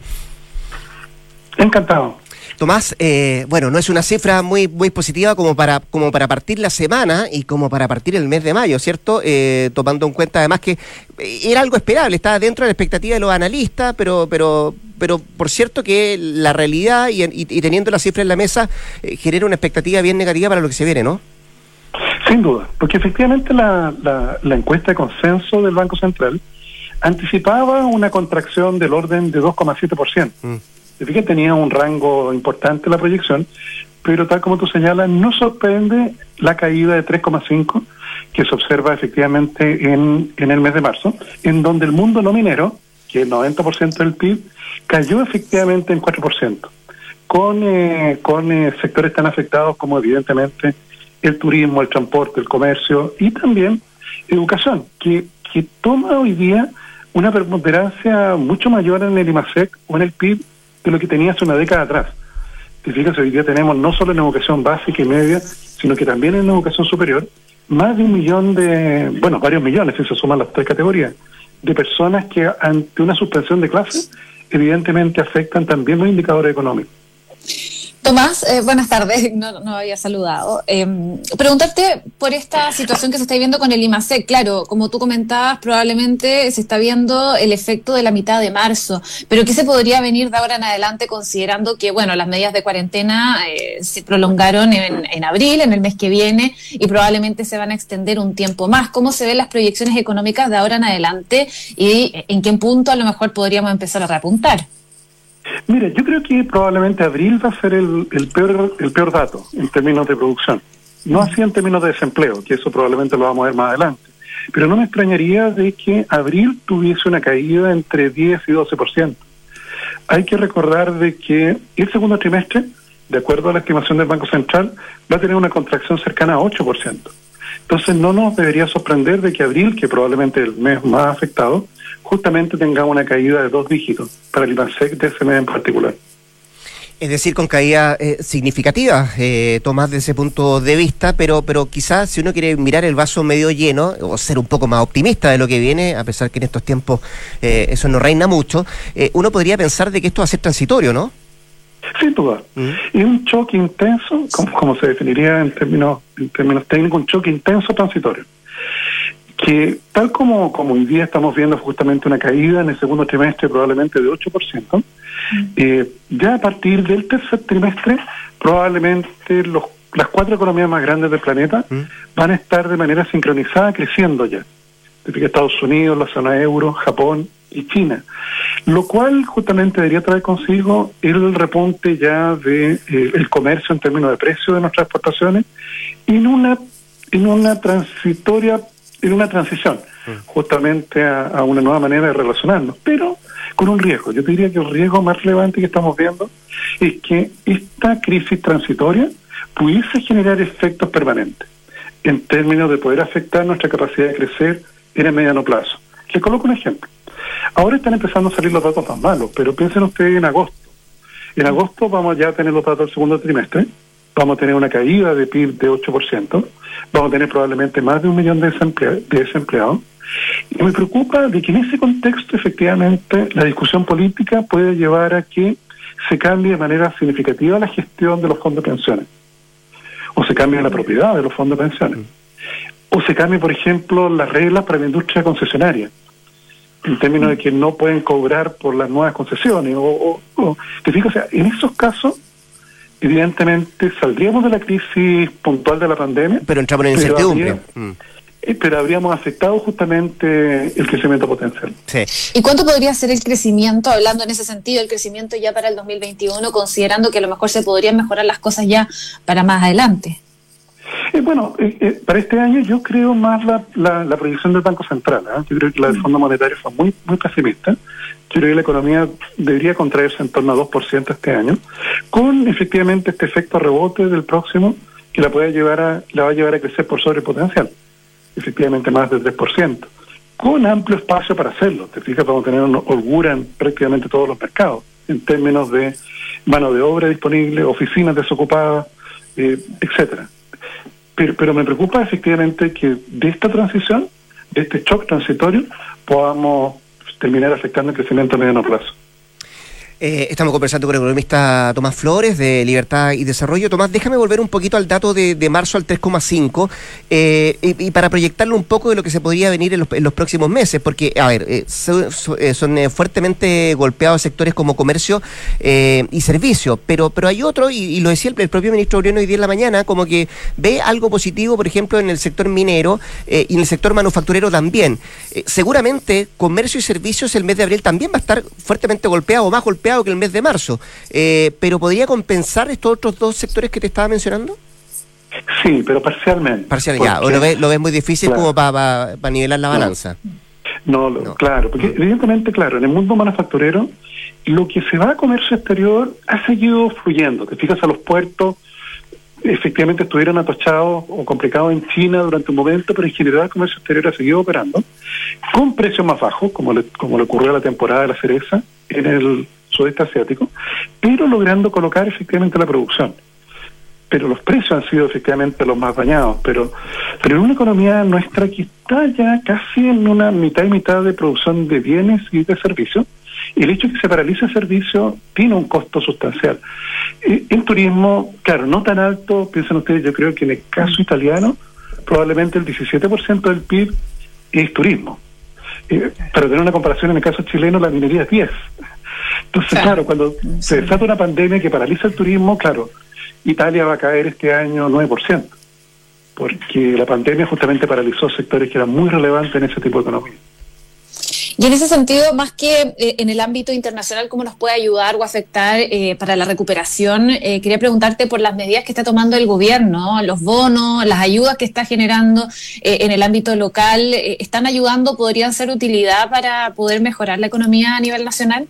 Encantado. Tomás, eh, bueno, no es una cifra muy muy positiva como para como para partir la semana y como para partir el mes de mayo, ¿cierto? Eh, tomando en cuenta además que era algo esperable, estaba dentro de la expectativa de los analistas, pero pero pero por cierto que la realidad y, y, y teniendo la cifra en la mesa eh, genera una expectativa bien negativa para lo que se viene, ¿no? Sin duda, porque efectivamente la, la, la encuesta de consenso del Banco Central anticipaba una contracción del orden de dos coma siete por ciento. Mm. Fíjate, tenía un rango importante la proyección, pero tal como tú señalas, no sorprende la caída de tres coma cinco que se observa efectivamente en, en el mes de marzo, en donde el mundo no minero, que es el noventa por ciento del P I B, cayó efectivamente en cuatro por ciento, con, eh, con eh, sectores tan afectados como evidentemente el turismo, el transporte, el comercio y también educación, que, que toma hoy día una preponderancia mucho mayor en el IMASEC o en el P I B de lo que tenía hace una década atrás. Te fijas, hoy día tenemos no solo en educación básica y media, sino que también en educación superior, más de un millón de, bueno, varios millones, si se suman las tres categorías, de personas que ante una suspensión de clases, evidentemente afectan también los indicadores económicos. Tomás, eh, buenas tardes, no, no había saludado. Eh, preguntarte por esta situación que se está viviendo con el IMASEC. Claro, como tú comentabas, probablemente se está viendo el efecto de la mitad de marzo, pero ¿qué se podría venir de ahora en adelante considerando que, bueno, las medidas de cuarentena eh, se prolongaron en, en abril, en el mes que viene, y probablemente se van a extender un tiempo más? ¿Cómo se ven las proyecciones económicas de ahora en adelante y en qué punto a lo mejor podríamos empezar a reapuntar? Mira, yo creo que probablemente abril va a ser el, el peor el peor dato en términos de producción. No así en términos de desempleo, que eso probablemente lo vamos a ver más adelante. Pero no me extrañaría de que abril tuviese una caída entre diez y doce por ciento. Hay que recordar de que el segundo trimestre, de acuerdo a la estimación del Banco Central, va a tener una contracción cercana a ocho por ciento. Entonces no nos debería sorprender de que abril, que probablemente es el mes más afectado, justamente tengamos una caída de dos dígitos para el IMASEC de ese mes en particular. Es decir, con caída eh, significativa, eh, Tomás, de ese punto de vista, pero pero quizás si uno quiere mirar el vaso medio lleno o ser un poco más optimista de lo que viene, a pesar que en estos tiempos eh, eso no reina mucho, eh, uno podría pensar de que esto va a ser transitorio, ¿no? Sin duda. Mm. Es un choque intenso, como, como se definiría en términos, en términos técnicos, un choque intenso transitorio. Que tal como, como hoy día estamos viendo justamente una caída en el segundo trimestre probablemente de ocho por ciento, mm. eh, ya a partir del tercer trimestre probablemente los, las cuatro economías más grandes del planeta mm. van a estar de manera sincronizada creciendo ya. Desde Estados Unidos, la zona euro, Japón y China. Lo cual justamente debería traer consigo el repunte ya de eh, el comercio en términos de precio de nuestras exportaciones en una, en una transitoria en una transición, justamente a, a una nueva manera de relacionarnos, pero con un riesgo. Yo te diría que el riesgo más relevante que estamos viendo es que esta crisis transitoria pudiese generar efectos permanentes en términos de poder afectar nuestra capacidad de crecer en el mediano plazo. Les coloco un ejemplo. Ahora están empezando a salir los datos más malos, pero piensen ustedes en agosto. En agosto vamos ya a tener los datos del segundo trimestre, vamos a tener una caída de P I B de ocho por ciento, vamos a tener probablemente más de un millón de, desemplea- de desempleados. Y me preocupa de que en ese contexto, efectivamente, la discusión política puede llevar a que se cambie de manera significativa la gestión de los fondos de pensiones, o se cambie la propiedad de los fondos de pensiones, o se cambie, por ejemplo, las reglas para la industria concesionaria, en términos de que no pueden cobrar por las nuevas concesiones, o, o, o te fijas, o sea, en esos casos evidentemente saldríamos de la crisis puntual de la pandemia. Pero entramos en incertidumbre. Mm. eh, pero habríamos afectado justamente el crecimiento potencial. Sí. ¿Y cuánto podría ser el crecimiento, hablando en ese sentido, el crecimiento ya para el dos mil veintiuno, considerando que a lo mejor se podrían mejorar las cosas ya para más adelante? Eh, bueno, eh, eh, para este año yo creo más la, la, la proyección del Banco Central. ¿eh? Yo creo que la del Fondo Monetario fue muy muy pesimista. Yo creo que la economía debería contraerse en torno a dos por ciento este año, con efectivamente este efecto rebote del próximo que la puede llevar a la va a llevar a crecer por sobre el potencial, efectivamente más del tres por ciento, con amplio espacio para hacerlo. Te fijas, vamos a tener una holgura en prácticamente todos los mercados, en términos de mano de obra disponible, oficinas desocupadas, eh, etcétera. Pero, pero me preocupa efectivamente que de esta transición, de este shock transitorio, podamos terminar afectando el crecimiento a mediano plazo. Eh, estamos conversando con el economista Tomás Flores de Libertad y Desarrollo. Tomás, déjame volver un poquito al dato de, de marzo al tres coma cinco eh, y, y para proyectarlo un poco de lo que se podría venir en los, en los próximos meses, porque, a ver, eh, son, son eh, fuertemente golpeados sectores como comercio eh, y servicio, pero pero hay otro, y, y lo decía el, el propio ministro Orión hoy día en la mañana, como que ve algo positivo, por ejemplo, en el sector minero eh, y en el sector manufacturero también. Eh, seguramente comercio y servicios el mes de abril también va a estar fuertemente golpeado, o más golpeado que el mes de marzo, eh, pero ¿podría compensar estos otros dos sectores que te estaba mencionando? Sí, pero parcialmente. Parcialmente, ya, o lo ves, lo ves muy difícil, claro, como para pa, pa nivelar la no, balanza. No, lo, no, claro, porque evidentemente, claro, en el mundo manufacturero, lo que se va a comercio exterior ha seguido fluyendo. Te fijas, a los puertos, efectivamente estuvieron atochados o complicados en China durante un momento, pero en general el comercio exterior ha seguido operando con precios más bajos, como le, como le ocurrió a la temporada de la cereza en el sudeste asiático, pero logrando colocar efectivamente la producción. Pero los precios han sido efectivamente los más dañados, pero pero en una economía nuestra que está ya casi en una mitad y mitad de producción de bienes y de servicios, el hecho de que se paralice el servicio tiene un costo sustancial. En turismo, claro, no tan alto, piensen ustedes, yo creo que en el caso italiano, probablemente el diecisiete por ciento del P I B es turismo. Eh, para tener una comparación, en el caso chileno, la minería es diez. Entonces, claro, cuando se desata una pandemia que paraliza el turismo, claro, Italia va a caer este año nueve por ciento, porque la pandemia justamente paralizó sectores que eran muy relevantes en ese tipo de economía. Y en ese sentido, más que eh, en el ámbito internacional, ¿cómo nos puede ayudar o afectar eh, para la recuperación? Eh, quería preguntarte por las medidas que está tomando el gobierno, los bonos, las ayudas que está generando eh, en el ámbito local. Eh, ¿Están ayudando, podrían ser utilidad para poder mejorar la economía a nivel nacional?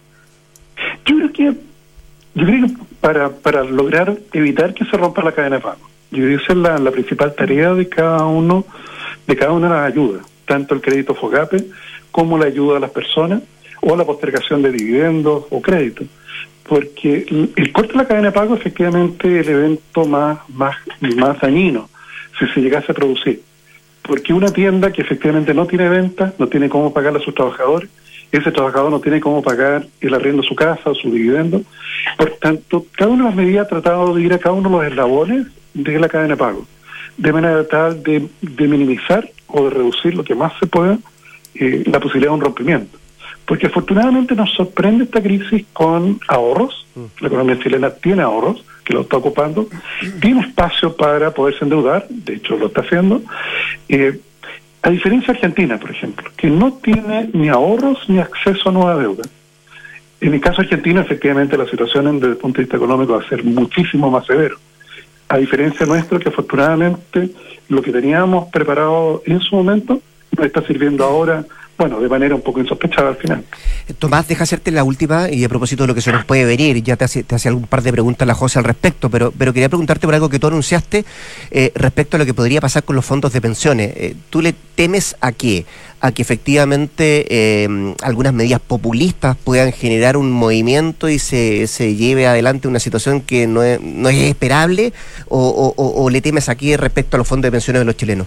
Yo creo que, yo creo que para, para lograr evitar que se rompa la cadena de pago, yo creo que esa es la, la principal tarea de cada uno, de cada una de las ayudas, tanto el crédito FOGAPE como la ayuda a las personas o la postergación de dividendos o créditos, porque el, el corte de la cadena de pago efectivamente es el evento más, más, más dañino si se llegase a producir, porque una tienda que efectivamente no tiene ventas, no tiene cómo pagarle a sus trabajadores, ese trabajador no tiene cómo pagar el arriendo de su casa o su dividendo. Por tanto, cada una de las medidas ha tratado de ir a cada uno de los eslabones de la cadena de pago, de manera tal de, de minimizar o de reducir lo que más se pueda eh, la posibilidad de un rompimiento. Porque afortunadamente nos sorprende esta crisis con ahorros. La economía chilena tiene ahorros, que lo está ocupando, tiene espacio para poderse endeudar, de hecho lo está haciendo, eh, a diferencia de Argentina, por ejemplo, que no tiene ni ahorros ni acceso a nueva deuda. En el caso argentino, efectivamente, la situación desde el punto de vista económico va a ser muchísimo más severo. A diferencia nuestro, que afortunadamente lo que teníamos preparado en su momento nos está sirviendo ahora, bueno, de manera un poco insospechada al final. Tomás, deja hacerte la última, y a propósito de lo que se nos puede venir, ya te hace, te hace algún par de preguntas la José al respecto, pero pero quería preguntarte por algo que tú anunciaste eh, respecto a lo que podría pasar con los fondos de pensiones. Eh, ¿Tú le temes a qué? ¿A que efectivamente eh, algunas medidas populistas puedan generar un movimiento y se, se lleve adelante una situación que no es, no es esperable? O, o, o, ¿O le temes aquí respecto a los fondos de pensiones de los chilenos?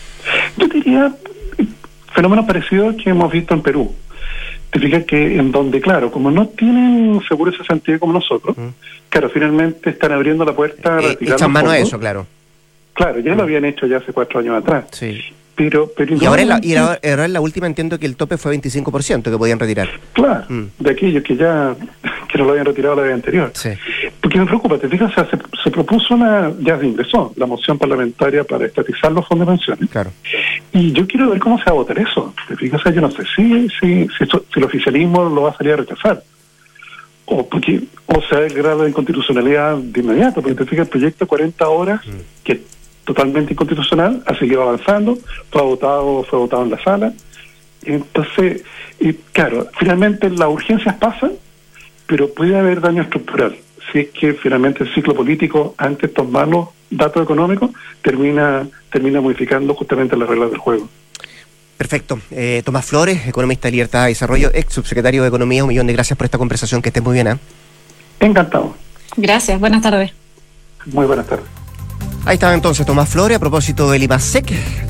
Yo diría fenómenos parecidos que hemos visto en Perú. Te fijas que en donde, claro, como no tienen seguro esa cantidad como nosotros, mm. claro, finalmente están abriendo la puerta a retirar. Echan mano a eso, claro. Claro, ya mm. lo habían hecho ya hace cuatro años atrás. Sí. Pero, pero y ahora en, la, y ahora, ahora en la última entiendo que el tope fue veinticinco por ciento que podían retirar. Claro, mm. de aquellos que ya que no lo habían retirado la vez anterior. Sí. porque me preocupa, te fijas, o sea, se, se propuso una, ya se ingresó la moción parlamentaria para estatizar los fondos de pensiones. Claro. Y yo quiero ver cómo se va a votar eso. Te fijas, o sea, yo no sé si, si, si, esto, si el oficialismo lo va a salir a rechazar. O porque o sea, el grado de inconstitucionalidad de inmediato, porque te fijas, el proyecto cuarenta horas, mm. que es totalmente inconstitucional, ha seguido avanzando, fue votado, fue votado en la sala. Entonces, y claro, finalmente las urgencias pasan, pero puede haber daño estructural si es que finalmente el ciclo político, ante estos malos datos económicos, termina termina modificando justamente las reglas del juego. Perfecto. Eh, Tomás Flores, economista de Libertad y Desarrollo, ex subsecretario de Economía, un millón de gracias por esta conversación, que estés muy bien. ¿eh? Encantado. Gracias, buenas tardes. Muy buenas tardes. Ahí estaba entonces Tomás Flores a propósito del IMASEC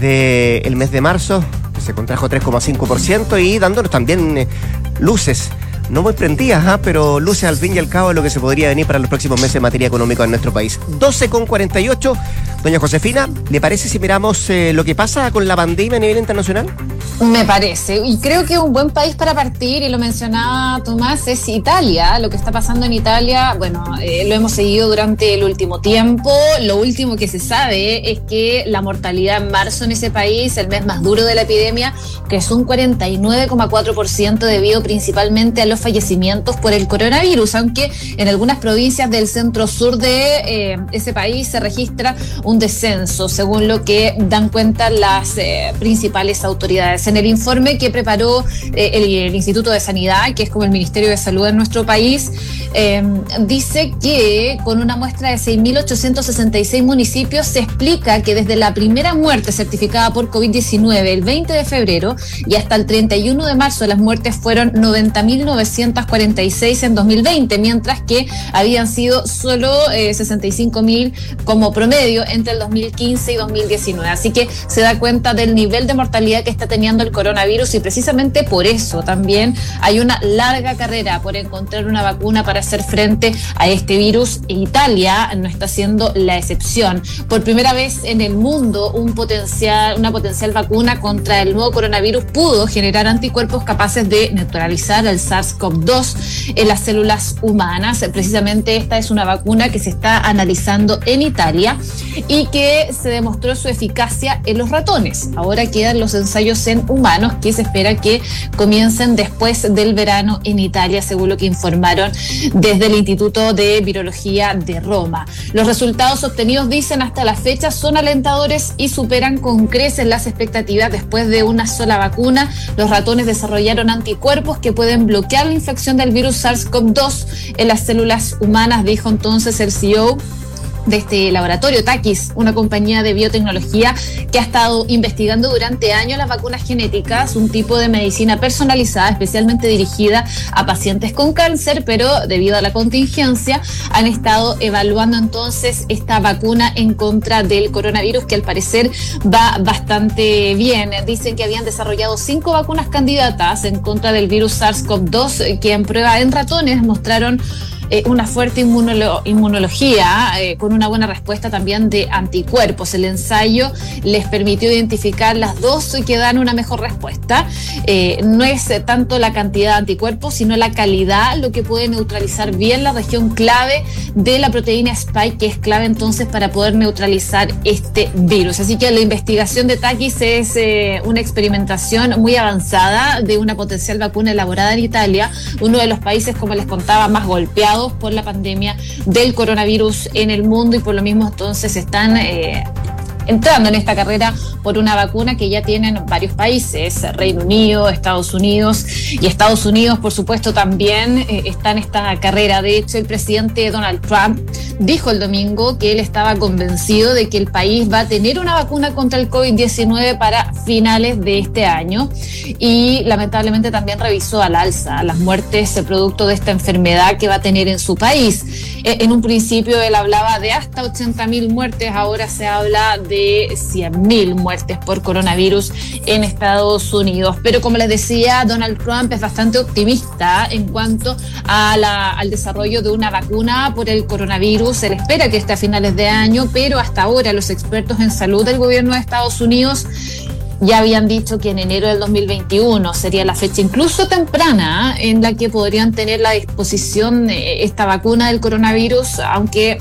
del mes de marzo, que se contrajo tres coma cinco por ciento y dándonos también eh, luces. No muy prendidas, ¿eh? pero luces al fin y al cabo de lo que se podría venir para los próximos meses en materia económica en nuestro país. doce con cuarenta y ocho. Doña Josefina, ¿le parece si miramos eh, lo que pasa con la pandemia a nivel internacional? Me parece, y creo que un buen país para partir, y lo mencionaba Tomás, es Italia. Lo que está pasando en Italia, bueno, eh, lo hemos seguido durante el último tiempo. Lo último que se sabe es que la mortalidad en marzo en ese país, el mes más duro de la epidemia, creció un cuarenta y nueve coma cuatro por ciento debido principalmente a los fallecimientos por el coronavirus, aunque en algunas provincias del centro sur de eh, ese país se registra un descenso, según lo que dan cuenta las eh, principales autoridades. En el informe que preparó eh, el, el Instituto de Sanidad, que es como el Ministerio de Salud en nuestro país, eh, dice que con una muestra de seis mil ochocientos sesenta y seis municipios se explica que desde la primera muerte certificada por covid diecinueve el veinte de febrero y hasta el treinta y uno de marzo las muertes fueron noventa mil novecientos cuarenta y seis en dos mil veinte, mientras que habían sido solo eh, sesenta y cinco mil como promedio entre el dos mil quince y dos mil diecinueve. Así que se da cuenta del nivel de mortalidad que está teniendo el coronavirus, y precisamente por eso también hay una larga carrera por encontrar una vacuna para hacer frente a este virus. Italia no está siendo la excepción. Por primera vez en el mundo, un potencial, una potencial vacuna contra el nuevo coronavirus pudo generar anticuerpos capaces de neutralizar el SARS-CoV dos en las células humanas. Precisamente esta es una vacuna que se está analizando en Italia y que se demostró su eficacia en los ratones. Ahora quedan los ensayos en humanos, que se espera que comiencen después del verano en Italia, según lo que informaron desde el Instituto de Virología de Roma. Los resultados obtenidos, dicen, hasta la fecha son alentadores y superan con creces las expectativas. Después de una sola vacuna, los ratones desarrollaron anticuerpos que pueden bloquear la infección del virus SARS-CoV dos en las células humanas, dijo entonces el C E O de este laboratorio, Takis, una compañía de biotecnología que ha estado investigando durante años las vacunas genéticas, un tipo de medicina personalizada especialmente dirigida a pacientes con cáncer, pero debido a la contingencia han estado evaluando entonces esta vacuna en contra del coronavirus, que al parecer va bastante bien. Dicen que habían desarrollado cinco vacunas candidatas en contra del virus SARS-CoV dos, que en prueba en ratones mostraron Eh, una fuerte inmunolo- inmunología eh, con una buena respuesta también de anticuerpos. El ensayo les permitió identificar las dos que dan una mejor respuesta. Eh, no es eh, tanto la cantidad de anticuerpos, sino la calidad lo que puede neutralizar bien la región clave de la proteína Spike, que es clave entonces para poder neutralizar este virus. Así que la investigación de Takis es eh, una experimentación muy avanzada de una potencial vacuna elaborada en Italia, uno de los países, como les contaba, más golpeados por la pandemia del coronavirus en el mundo, y por lo mismo entonces están eh, entrando en esta carrera por una vacuna que ya tienen varios países, Reino Unido, Estados Unidos, y Estados Unidos por supuesto también eh, está en esta carrera. De hecho, el presidente Donald Trump dijo el domingo que él estaba convencido de que el país va a tener una vacuna contra el covid diecinueve para finales de este año, y lamentablemente también revisó al alza las muertes producto de esta enfermedad que va a tener en su país. Eh, en un principio él hablaba de hasta ochenta mil muertes, ahora se habla de cien mil muertes por coronavirus en Estados Unidos. Pero como les decía, Donald Trump es bastante optimista en cuanto a la, al desarrollo de una vacuna por el coronavirus. Él espera que esté a finales de año, pero hasta ahora los expertos en salud del gobierno de Estados Unidos ya habían dicho que en enero del dos mil veintiuno sería la fecha incluso temprana en la que podrían tener a disposición esta vacuna del coronavirus, aunque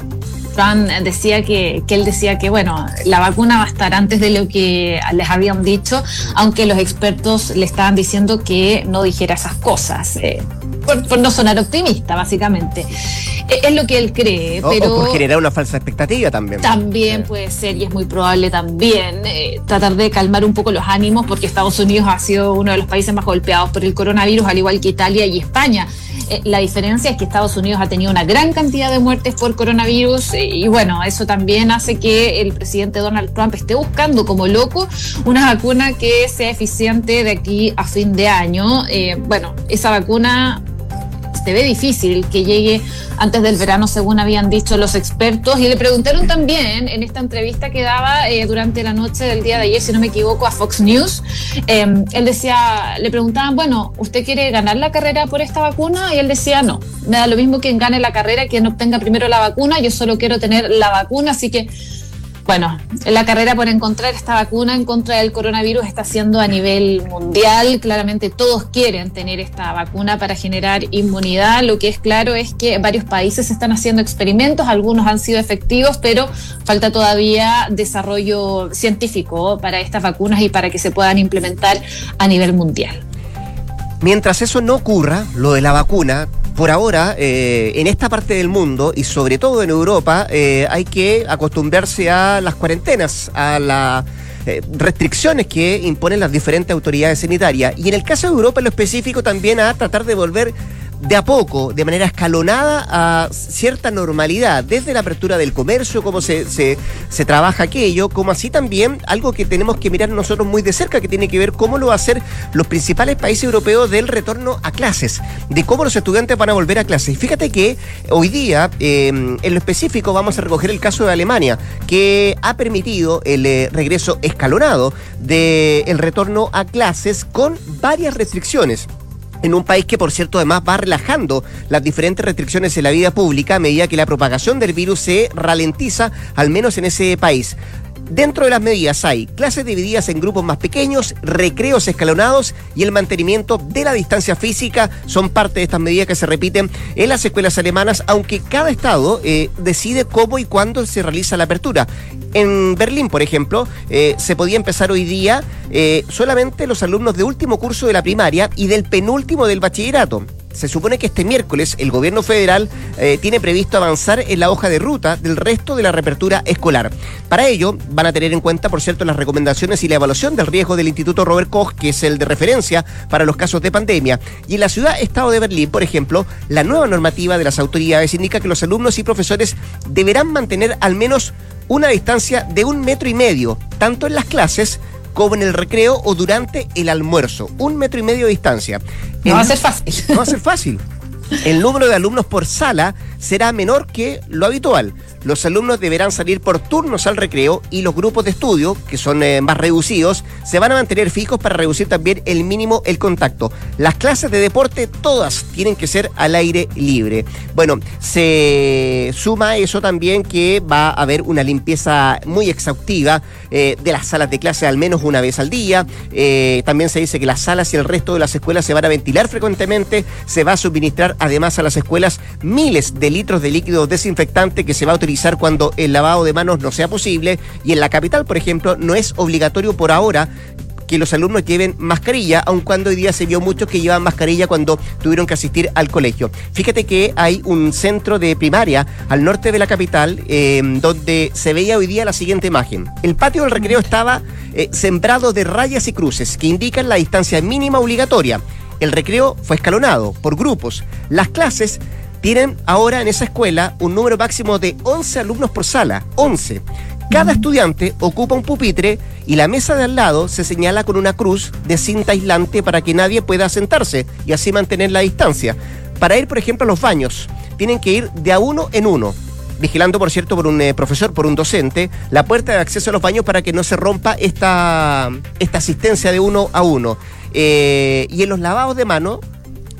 Trump decía que, que él decía que bueno, la vacuna va a estar antes de lo que les habían dicho, aunque los expertos le estaban diciendo que no dijera esas cosas, eh, por, por no sonar optimista, básicamente. Eh, es lo que él cree, o, pero... O por generar una falsa expectativa también. También eh. puede ser, y es muy probable también, eh, tratar de calmar un poco los ánimos, porque Estados Unidos ha sido uno de los países más golpeados por el coronavirus, al igual que Italia y España. Eh, la diferencia es que Estados Unidos ha tenido una gran cantidad de muertes por coronavirus, eh, y bueno, eso también hace que el presidente Donald Trump esté buscando como loco una vacuna que sea eficiente de aquí a fin de año. Eh, bueno, esa vacuna se ve difícil que llegue antes del verano, según habían dicho los expertos, y le preguntaron también en esta entrevista que daba eh, durante la noche del día de ayer, si no me equivoco, a Fox News, eh, él decía, le preguntaban, bueno, ¿usted quiere ganar la carrera por esta vacuna? Y él decía, no, me da lo mismo quien gane la carrera, quien obtenga primero la vacuna, yo solo quiero tener la vacuna, así que bueno, la carrera por encontrar esta vacuna en contra del coronavirus está siendo a nivel mundial. Claramente todos quieren tener esta vacuna para generar inmunidad. Lo que es claro es que varios países están haciendo experimentos, algunos han sido efectivos, pero falta todavía desarrollo científico para estas vacunas y para que se puedan implementar a nivel mundial. Mientras eso no ocurra, lo de la vacuna, por ahora, eh, en esta parte del mundo y sobre todo en Europa, eh, hay que acostumbrarse a las cuarentenas, a las eh, restricciones que imponen las diferentes autoridades sanitarias. Y en el caso de Europa en lo específico también a tratar de volver de a poco, de manera escalonada, a cierta normalidad, desde la apertura del comercio, cómo se, se, se trabaja aquello, como así también algo que tenemos que mirar nosotros muy de cerca, que tiene que ver cómo lo van a hacer los principales países europeos del retorno a clases, de cómo los estudiantes van a volver a clases. Y fíjate que hoy día, eh, en lo específico, vamos a recoger el caso de Alemania, que ha permitido el eh, regreso escalonado del retorno a clases con varias restricciones. En un país que, por cierto, además va relajando las diferentes restricciones en la vida pública a medida que la propagación del virus se ralentiza, al menos en ese país. Dentro de las medidas hay clases divididas en grupos más pequeños, recreos escalonados y el mantenimiento de la distancia física son parte de estas medidas que se repiten en las escuelas alemanas, aunque cada estado eh, decide cómo y cuándo se realiza la apertura. En Berlín, por ejemplo, eh, se podía empezar hoy día eh, solamente los alumnos de último curso de la primaria y del penúltimo del bachillerato. Se supone que este miércoles el gobierno federal eh, tiene previsto avanzar en la hoja de ruta del resto de la reapertura escolar. Para ello van a tener en cuenta, por cierto, las recomendaciones y la evaluación del riesgo del Instituto Robert Koch, que es el de referencia para los casos de pandemia. Y en la ciudad-estado de Berlín, por ejemplo, la nueva normativa de las autoridades indica que los alumnos y profesores deberán mantener al menos una distancia de un metro y medio, tanto en las clases como en el recreo o durante el almuerzo. Un metro y medio de distancia. No va a ser fácil. No va a ser fácil. El número de alumnos por sala será menor que lo habitual. Los alumnos deberán salir por turnos al recreo y los grupos de estudio, que son eh, más reducidos, se van a mantener fijos para reducir también el mínimo el contacto. Las clases de deporte, todas tienen que ser al aire libre. Bueno, se suma a eso también que va a haber una limpieza muy exhaustiva eh, de las salas de clase al menos una vez al día. Eh, también se dice que las salas y el resto de las escuelas se van a ventilar frecuentemente. Se va a suministrar además a las escuelas miles de litros de líquido desinfectante que se va a utilizar cuando el lavado de manos no sea posible. Y en la capital, por ejemplo, no es obligatorio por ahora que los alumnos lleven mascarilla, aun cuando hoy día se vio muchos que llevan mascarilla cuando tuvieron que asistir al colegio. Fíjate que hay un centro de primaria al norte de la capital eh, donde se veía hoy día la siguiente imagen. El patio del recreo estaba eh, sembrado de rayas y cruces que indican la distancia mínima obligatoria. El recreo fue escalonado por grupos. Las clases tienen ahora en esa escuela un número máximo de once alumnos por sala, once. Cada estudiante ocupa un pupitre y la mesa de al lado se señala con una cruz de cinta aislante para que nadie pueda sentarse y así mantener la distancia. Para ir, por ejemplo, a los baños, tienen que ir de a uno en uno, vigilando, por cierto, por un eh, profesor, por un docente, la puerta de acceso a los baños para que no se rompa esta, esta asistencia de uno a uno. Eh, y en los lavados de mano,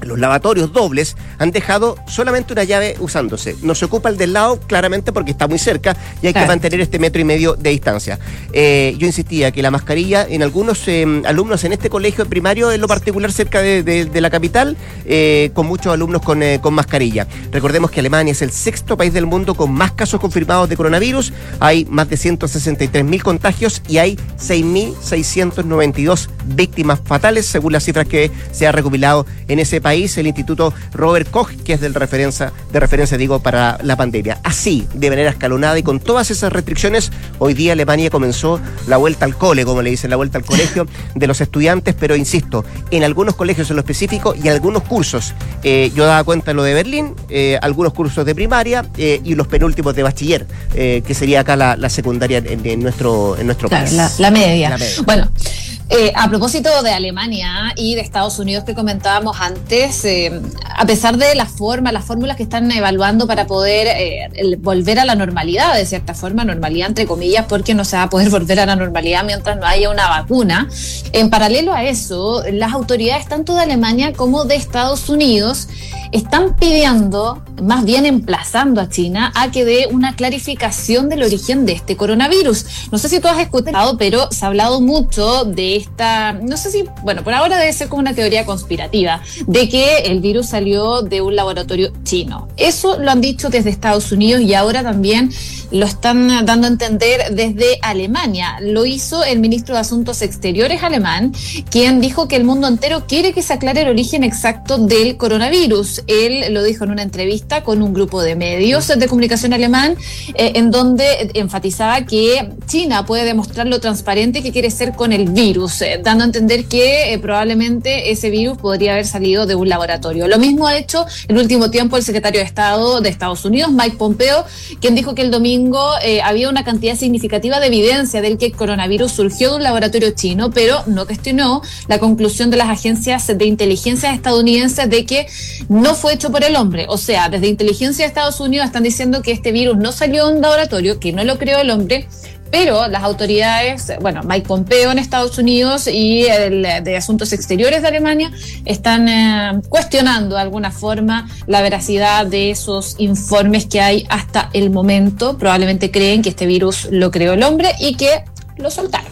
Los lavatorios dobles han dejado solamente una llave usándose. No se ocupa el del lado, claramente porque está muy cerca y hay claro. que mantener este metro y medio de distancia. Eh, yo insistía que la mascarilla en algunos eh, alumnos en este colegio primario, en lo particular cerca de, de, de la capital, eh, con muchos alumnos con, eh, con mascarilla. Recordemos que Alemania es el sexto país del mundo con más casos confirmados de coronavirus. Hay más de ciento sesenta y tres mil contagios y hay seis mil seiscientos noventa y dos víctimas fatales, según las cifras que se ha recopilado en ese país. país, el Instituto Robert Koch, que es del referencia, de referencia, digo, para la pandemia. Así, de manera escalonada y con todas esas restricciones, hoy día Alemania comenzó la vuelta al cole, como le dicen, la vuelta al colegio de los estudiantes, pero insisto, en algunos colegios en lo específico y algunos cursos. Eh, yo daba cuenta de lo de Berlín, eh, algunos cursos de primaria eh, y los penúltimos de bachiller, eh, que sería acá la, la secundaria en, en nuestro, en nuestro claro, país. La, la media. La media. Bueno. Eh, a propósito de Alemania y de Estados Unidos que comentábamos antes, eh, a pesar de la forma, las fórmulas que están evaluando para poder eh, el, volver a la normalidad, de cierta forma, normalidad entre comillas, porque no se va a poder volver a la normalidad mientras no haya una vacuna. En paralelo a eso, las autoridades tanto de Alemania como de Estados Unidos están pidiendo, más bien emplazando a China a que dé una clarificación del origen de este coronavirus. No sé si tú has escuchado, pero se ha hablado mucho de esta, no sé si, bueno, por ahora debe ser como una teoría conspirativa, de que el virus salió de un laboratorio chino. Eso lo han dicho desde Estados Unidos y ahora también lo están dando a entender desde Alemania. Lo hizo el ministro de Asuntos Exteriores alemán, quien dijo que el mundo entero quiere que se aclare el origen exacto del coronavirus. Él lo dijo en una entrevista con un grupo de medios de comunicación alemán, eh, en donde enfatizaba que China puede demostrar lo transparente que quiere ser con el virus, eh, dando a entender que eh, probablemente ese virus podría haber salido de un laboratorio. Lo mismo ha hecho en último tiempo el secretario de Estado de Estados Unidos, Mike Pompeo, quien dijo que el domingo eh, había una cantidad significativa de evidencia del que el coronavirus surgió de un laboratorio chino, pero no cuestionó la conclusión de las agencias de inteligencia estadounidenses de que no fue hecho por el hombre. O sea, desde inteligencia de Estados Unidos están diciendo que este virus no salió de un laboratorio, que no lo creó el hombre, pero las autoridades, bueno, Mike Pompeo en Estados Unidos y el de Asuntos Exteriores de Alemania están eh, cuestionando de alguna forma la veracidad de esos informes que hay hasta el momento. Probablemente creen que este virus lo creó el hombre y que lo soltaron.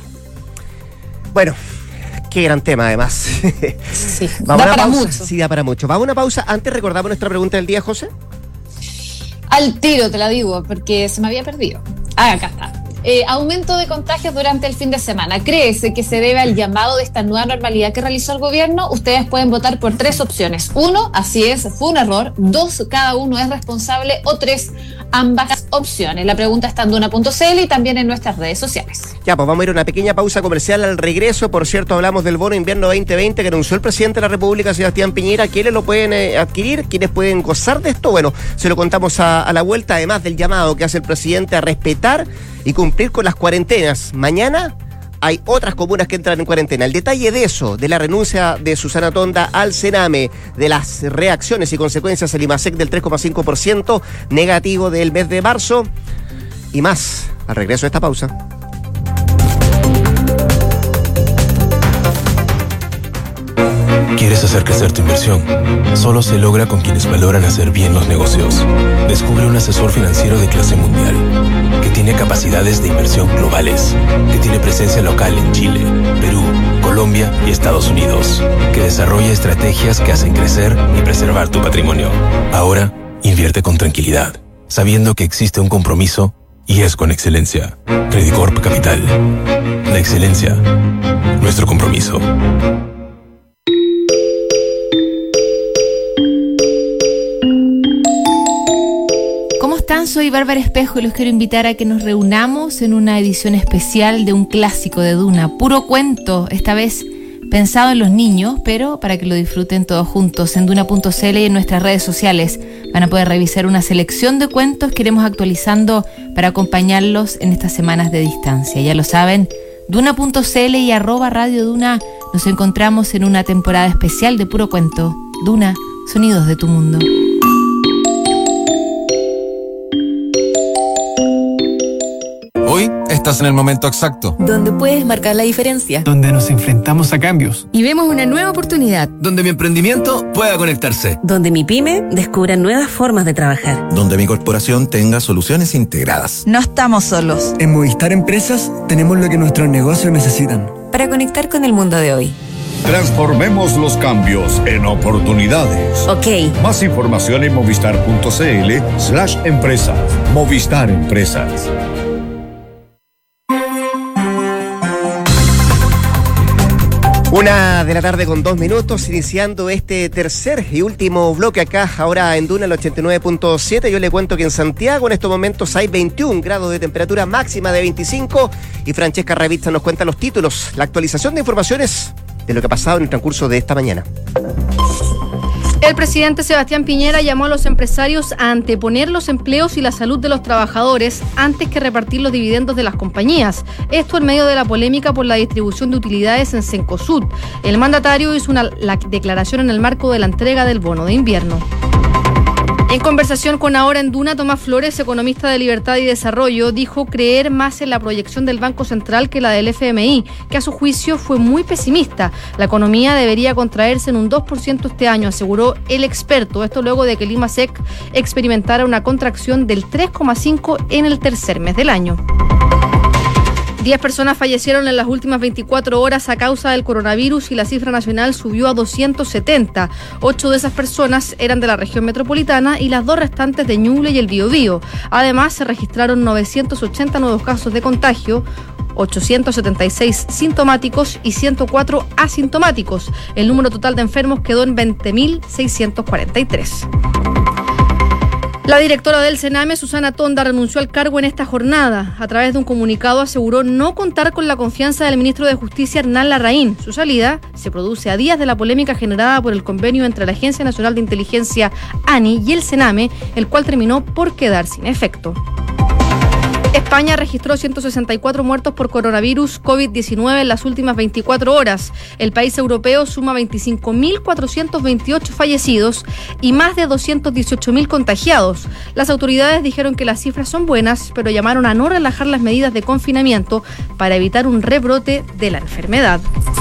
Bueno, qué gran tema, además. Sí, Vamos da a una para pausa. mucho. Sí, da para mucho. Vamos a una pausa. Antes recordamos nuestra pregunta del día, José. Al tiro te la digo, porque se me había perdido. Ah, acá está. Eh, aumento de contagios durante el fin de semana. ¿Crees que se debe al llamado de esta nueva normalidad que realizó el gobierno? Ustedes pueden votar por tres opciones. Uno, así es, fue un error. Dos, cada uno es responsable. O tres, ambas opciones. La pregunta está en duna punto c l y también en nuestras redes sociales. Ya, pues vamos a ir a una pequeña pausa comercial al regreso. Por cierto, hablamos del bono invierno veinte veinte que anunció el presidente de la República, Sebastián Piñera. ¿Quiénes lo pueden eh, adquirir? ¿Quiénes pueden gozar de esto? Bueno, se lo contamos a, a la vuelta, además del llamado que hace el presidente a respetar y cumplir con las cuarentenas. Mañana hay otras comunas que entran en cuarentena. El detalle de eso, de la renuncia de Susana Tonda al Sename, de las reacciones y consecuencias del IMASEC del tres coma cinco por ciento negativo del mes de marzo y más al regreso de esta pausa. ¿Quieres hacer crecer tu inversión? Solo se logra con quienes valoran hacer bien los negocios. Descubre un asesor financiero de clase mundial, que tiene capacidades de inversión globales, que tiene presencia local en Chile, Perú, Colombia y Estados Unidos, que desarrolla estrategias que hacen crecer y preservar tu patrimonio. Ahora, invierte con tranquilidad, sabiendo que existe un compromiso y es con excelencia. Credicorp Capital. La excelencia, nuestro compromiso. Soy Bárbara Espejo y los quiero invitar a que nos reunamos en una edición especial de un clásico de Duna, puro cuento, esta vez pensado en los niños, pero para que lo disfruten todos juntos. En duna punto c l y en nuestras redes sociales van a poder revisar una selección de cuentos que iremos actualizando para acompañarlos en estas semanas de distancia. Ya lo saben, duna punto c l y arroba Radio Duna. Nos encontramos en una temporada especial de puro cuento. Duna, sonidos de tu mundo. Hoy estás en el momento exacto. Donde puedes marcar la diferencia. Donde nos enfrentamos a cambios. Y vemos una nueva oportunidad. Donde mi emprendimiento pueda conectarse. Donde mi pyme descubra nuevas formas de trabajar. Donde mi corporación tenga soluciones integradas. No estamos solos. En Movistar Empresas tenemos lo que nuestros negocios necesitan. Para conectar con el mundo de hoy. Transformemos los cambios en oportunidades. Ok. Más información en movistar.cl slash empresas. Movistar Empresas. Una de la tarde con dos minutos, iniciando este tercer y último bloque acá, ahora en Duna, el ochenta y nueve punto siete. Yo le cuento que en Santiago en estos momentos hay veintiún grados de temperatura, máxima de veinticinco. Y Francesca Ravizza nos cuenta los títulos, la actualización de informaciones de lo que ha pasado en el transcurso de esta mañana. El presidente Sebastián Piñera llamó a los empresarios a anteponer los empleos y la salud de los trabajadores antes que repartir los dividendos de las compañías. Esto en medio de la polémica por la distribución de utilidades en Cencosud. El mandatario hizo una la declaración en el marco de la entrega del bono de invierno. En conversación con Ahora en Duna, Tomás Flores, economista de Libertad y Desarrollo, dijo creer más en la proyección del Banco Central que la del F M I, que a su juicio fue muy pesimista. La economía debería contraerse en un dos por ciento este año, aseguró el experto. Esto luego de que el IMASEC experimentara una contracción del tres coma cinco por ciento en el tercer mes del año. Diez personas fallecieron en las últimas veinticuatro horas a causa del coronavirus y la cifra nacional subió a doscientos setenta. Ocho de esas personas eran de la región metropolitana y las dos restantes de Ñuble y el Biobío. Además, se registraron novecientos ochenta nuevos casos de contagio, ochocientos setenta y seis sintomáticos y ciento cuatro asintomáticos. El número total de enfermos quedó en veinte mil seiscientos cuarenta y tres. La directora del Sename, Susana Tonda, renunció al cargo en esta jornada. A través de un comunicado aseguró no contar con la confianza del ministro de Justicia, Hernán Larraín. Su salida se produce a días de la polémica generada por el convenio entre la Agencia Nacional de Inteligencia, ANI, y el Sename, el cual terminó por quedar sin efecto. España registró ciento sesenta y cuatro muertos por coronavirus COVID diecinueve en las últimas veinticuatro horas. El país europeo suma veinticinco mil cuatrocientos veintiocho fallecidos y más de doscientos dieciocho mil contagiados. Las autoridades dijeron que las cifras son buenas, pero llamaron a no relajar las medidas de confinamiento para evitar un rebrote de la enfermedad.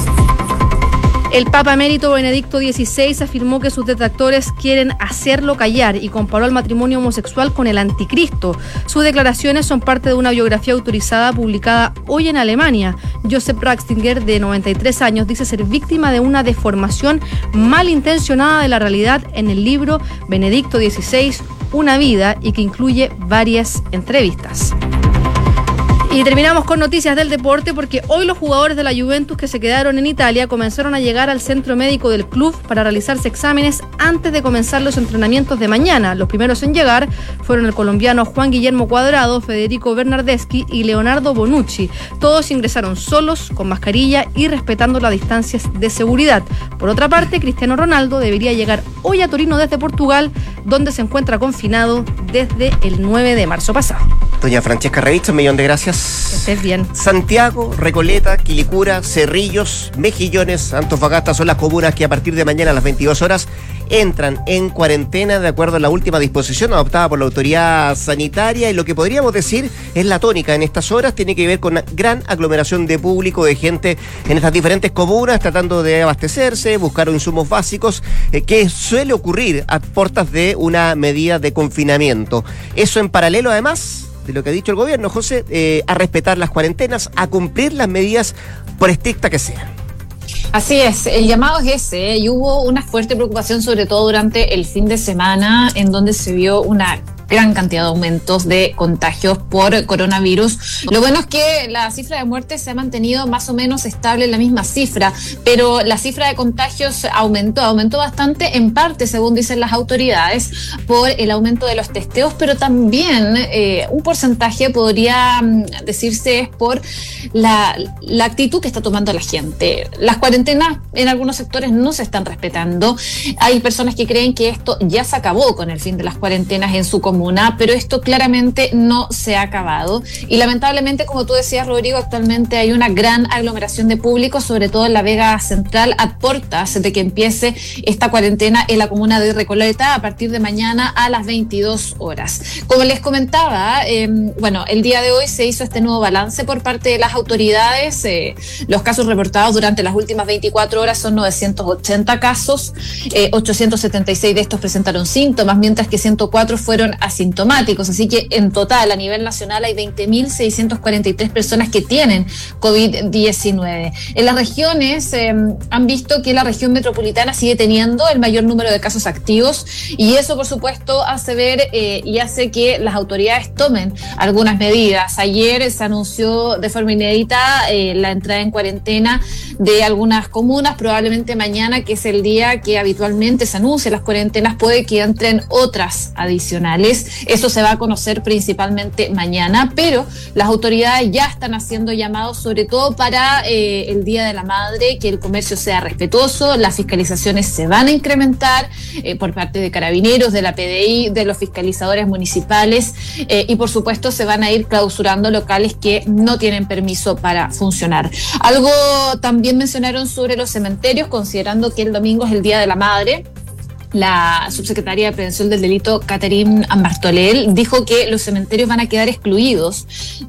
El Papa Emérito Benedicto dieciséis afirmó que sus detractores quieren hacerlo callar y comparó al matrimonio homosexual con el anticristo. Sus declaraciones son parte de una biografía autorizada publicada hoy en Alemania. Joseph Ratzinger, de noventa y tres años, dice ser víctima de una deformación malintencionada de la realidad en el libro Benedicto dieciséis, Una vida, y que incluye varias entrevistas. Y terminamos con noticias del deporte porque hoy los jugadores de la Juventus que se quedaron en Italia comenzaron a llegar al centro médico del club para realizarse exámenes antes de comenzar los entrenamientos de mañana. Los primeros en llegar fueron el colombiano Juan Guillermo Cuadrado, Federico Bernardeschi y Leonardo Bonucci. Todos ingresaron solos, con mascarilla y respetando las distancias de seguridad. Por otra parte, Cristiano Ronaldo debería llegar hoy a Torino desde Portugal, donde se encuentra confinado desde el nueve de marzo pasado. Doña Francesca Ravizza, un millón de gracias. Que estés bien. Santiago, Recoleta, Quilicura, Cerrillos, Mejillones, Antofagasta son las comunas que a partir de mañana a las veintidós horas entran en cuarentena de acuerdo a la última disposición adoptada por la autoridad sanitaria, y lo que podríamos decir es la tónica en estas horas tiene que ver con una gran aglomeración de público, de gente en estas diferentes comunas tratando de abastecerse, buscar insumos básicos, eh, que suele ocurrir a puertas de una medida de confinamiento. Eso en paralelo además de lo que ha dicho el gobierno, José, eh, a respetar las cuarentenas, a cumplir las medidas por estrictas que sean. Así es, el llamado es ese, ¿eh? Y hubo una fuerte preocupación sobre todo durante el fin de semana en donde se vio una gran cantidad de aumentos de contagios por coronavirus. Lo bueno es que la cifra de muertes se ha mantenido más o menos estable en la misma cifra, pero la cifra de contagios aumentó, aumentó bastante, en parte, según dicen las autoridades, por el aumento de los testeos, pero también eh, un porcentaje podría decirse es por la, la actitud que está tomando la gente. Las cuarentenas en algunos sectores no se están respetando. Hay personas que creen que esto ya se acabó con el fin de las cuarentenas en su comunidad, comuna, pero esto claramente no se ha acabado. Y lamentablemente, como tú decías, Rodrigo, actualmente hay una gran aglomeración de público, sobre todo en la Vega Central, a puertas de que empiece esta cuarentena en la comuna de Recoleta a partir de mañana a las veintidós horas. Como les comentaba, eh, bueno, el día de hoy se hizo este nuevo balance por parte de las autoridades. Eh, los casos reportados durante las últimas veinticuatro horas son novecientos ochenta casos, eh, ochocientos setenta y seis de estos presentaron síntomas, mientras que ciento cuatro fueron asintomáticos. Así que en total, a nivel nacional, hay veinte mil seiscientos cuarenta y tres personas que tienen COVID diecinueve. En las regiones eh, han visto que la región metropolitana sigue teniendo el mayor número de casos activos, y eso, por supuesto, hace ver eh, y hace que las autoridades tomen algunas medidas. Ayer se anunció de forma inédita eh, la entrada en cuarentena de algunas comunas. Probablemente mañana, que es el día que habitualmente se anuncian las cuarentenas, puede que entren otras adicionales. Eso se va a conocer principalmente mañana, pero las autoridades ya están haciendo llamados, sobre todo para eh, el Día de la Madre, que el comercio sea respetuoso. Las fiscalizaciones se van a incrementar eh, por parte de Carabineros, de la P D I, de los fiscalizadores municipales, eh, y por supuesto se van a ir clausurando locales que no tienen permiso para funcionar. Algo también mencionaron sobre los cementerios, considerando que el domingo es el Día de la Madre. La subsecretaria de Prevención del Delito, Catherine Martorell, dijo que los cementerios van a quedar excluidos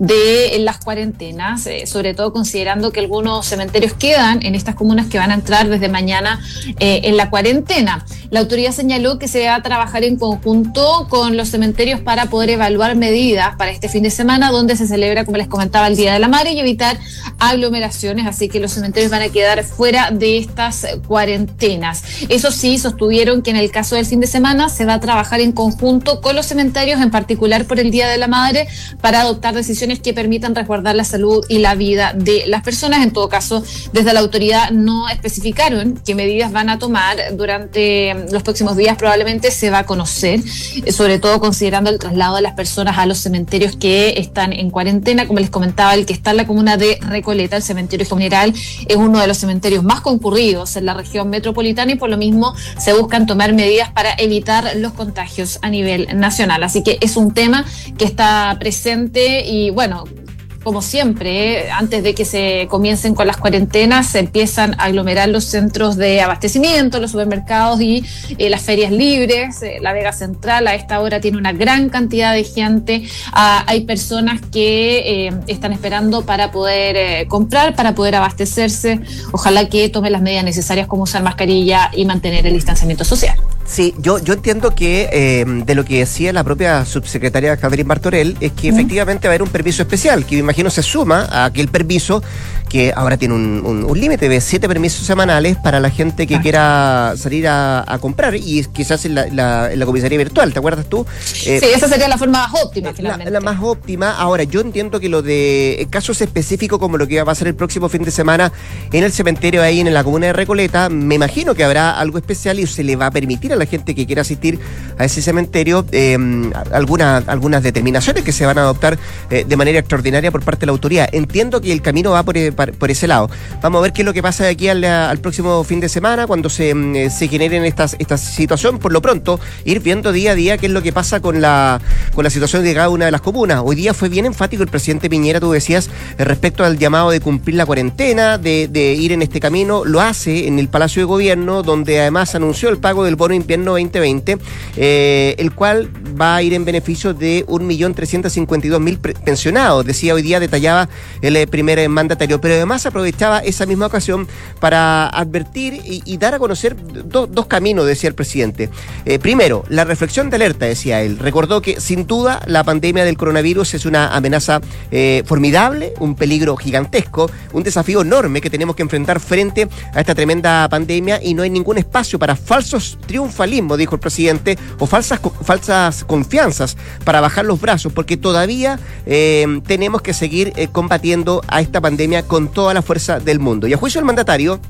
de las cuarentenas, eh, sobre todo considerando que algunos cementerios quedan en estas comunas que van a entrar desde mañana eh, en la cuarentena. La autoridad señaló que se va a trabajar en conjunto con los cementerios para poder evaluar medidas para este fin de semana, donde se celebra, como les comentaba, el Día de la Madre, y evitar aglomeraciones, así que los cementerios van a quedar fuera de estas cuarentenas. Eso sí, sostuvieron que en el caso del fin de semana se va a trabajar en conjunto con los cementerios, en particular por el Día de la Madre, para adoptar decisiones que permitan resguardar la salud y la vida de las personas. En todo caso, desde la autoridad no especificaron qué medidas van a tomar durante los próximos días. Probablemente se va a conocer, sobre todo considerando el traslado de las personas a los cementerios que están en cuarentena. Como les comentaba, el que está en la comuna de Recoleta, el cementerio general, es uno de los cementerios más concurridos en la región metropolitana, y por lo mismo se buscan tomar medidas para evitar los contagios a nivel nacional. Así que es un tema que está presente y, bueno, como siempre, eh, antes de que se comiencen con las cuarentenas, se empiezan a aglomerar los centros de abastecimiento, los supermercados y eh, las ferias libres. Eh, la Vega Central a esta hora tiene una gran cantidad de gente. Ah, hay personas que eh, están esperando para poder eh, comprar, para poder abastecerse. Ojalá que tomen las medidas necesarias, como usar mascarilla y mantener el distanciamiento social. Sí, yo, yo entiendo que eh, de lo que decía la propia subsecretaria Catherine Martorell es que ¿Mm? efectivamente va a haber un permiso especial, que me imagino se suma a aquel permiso que ahora tiene un, un, un límite de siete permisos semanales para la gente que ah. quiera salir a, a comprar, y quizás en la, la, en la comisaría virtual, ¿te acuerdas tú? Eh, sí, esa sería la forma más óptima, finalmente. La, la más óptima. Ahora, yo entiendo que lo de casos específicos como lo que va a pasar el próximo fin de semana en el cementerio ahí en la comuna de Recoleta, me imagino que habrá algo especial y se le va a permitir a la gente que quiera asistir a ese cementerio eh, algunas, algunas determinaciones que se van a adoptar eh, de manera extraordinaria por parte de la autoridad. Entiendo que el camino va por, por, por ese lado. Vamos a ver qué es lo que pasa de aquí al, al próximo fin de semana, cuando se, se generen estas esta situación. Por lo pronto, ir viendo día a día qué es lo que pasa con la, con la situación de cada una de las comunas. Hoy día fue bien enfático el presidente Piñera, tú decías, respecto al llamado de cumplir la cuarentena, de, de ir en este camino. Lo hace en el Palacio de Gobierno, donde además anunció el pago del bono invierno veinte veinte, eh, el cual va a ir en beneficio de un millón trescientos cincuenta y dos mil pensionados. Decía hoy día, detallaba el eh, primer mandatario, pero además aprovechaba esa misma ocasión para advertir y, y dar a conocer do, dos caminos, decía el presidente. Eh, primero, la reflexión de alerta, decía él. Recordó que sin duda la pandemia del coronavirus es una amenaza eh, formidable, un peligro gigantesco, un desafío enorme que tenemos que enfrentar frente a esta tremenda pandemia, y no hay ningún espacio para falsos triunfalismos, dijo el presidente, o falsas, falsas confianzas para bajar los brazos, porque todavía eh, tenemos que seguir eh, combatiendo a esta pandemia con toda la fuerza del mundo. Y a juicio del mandatario,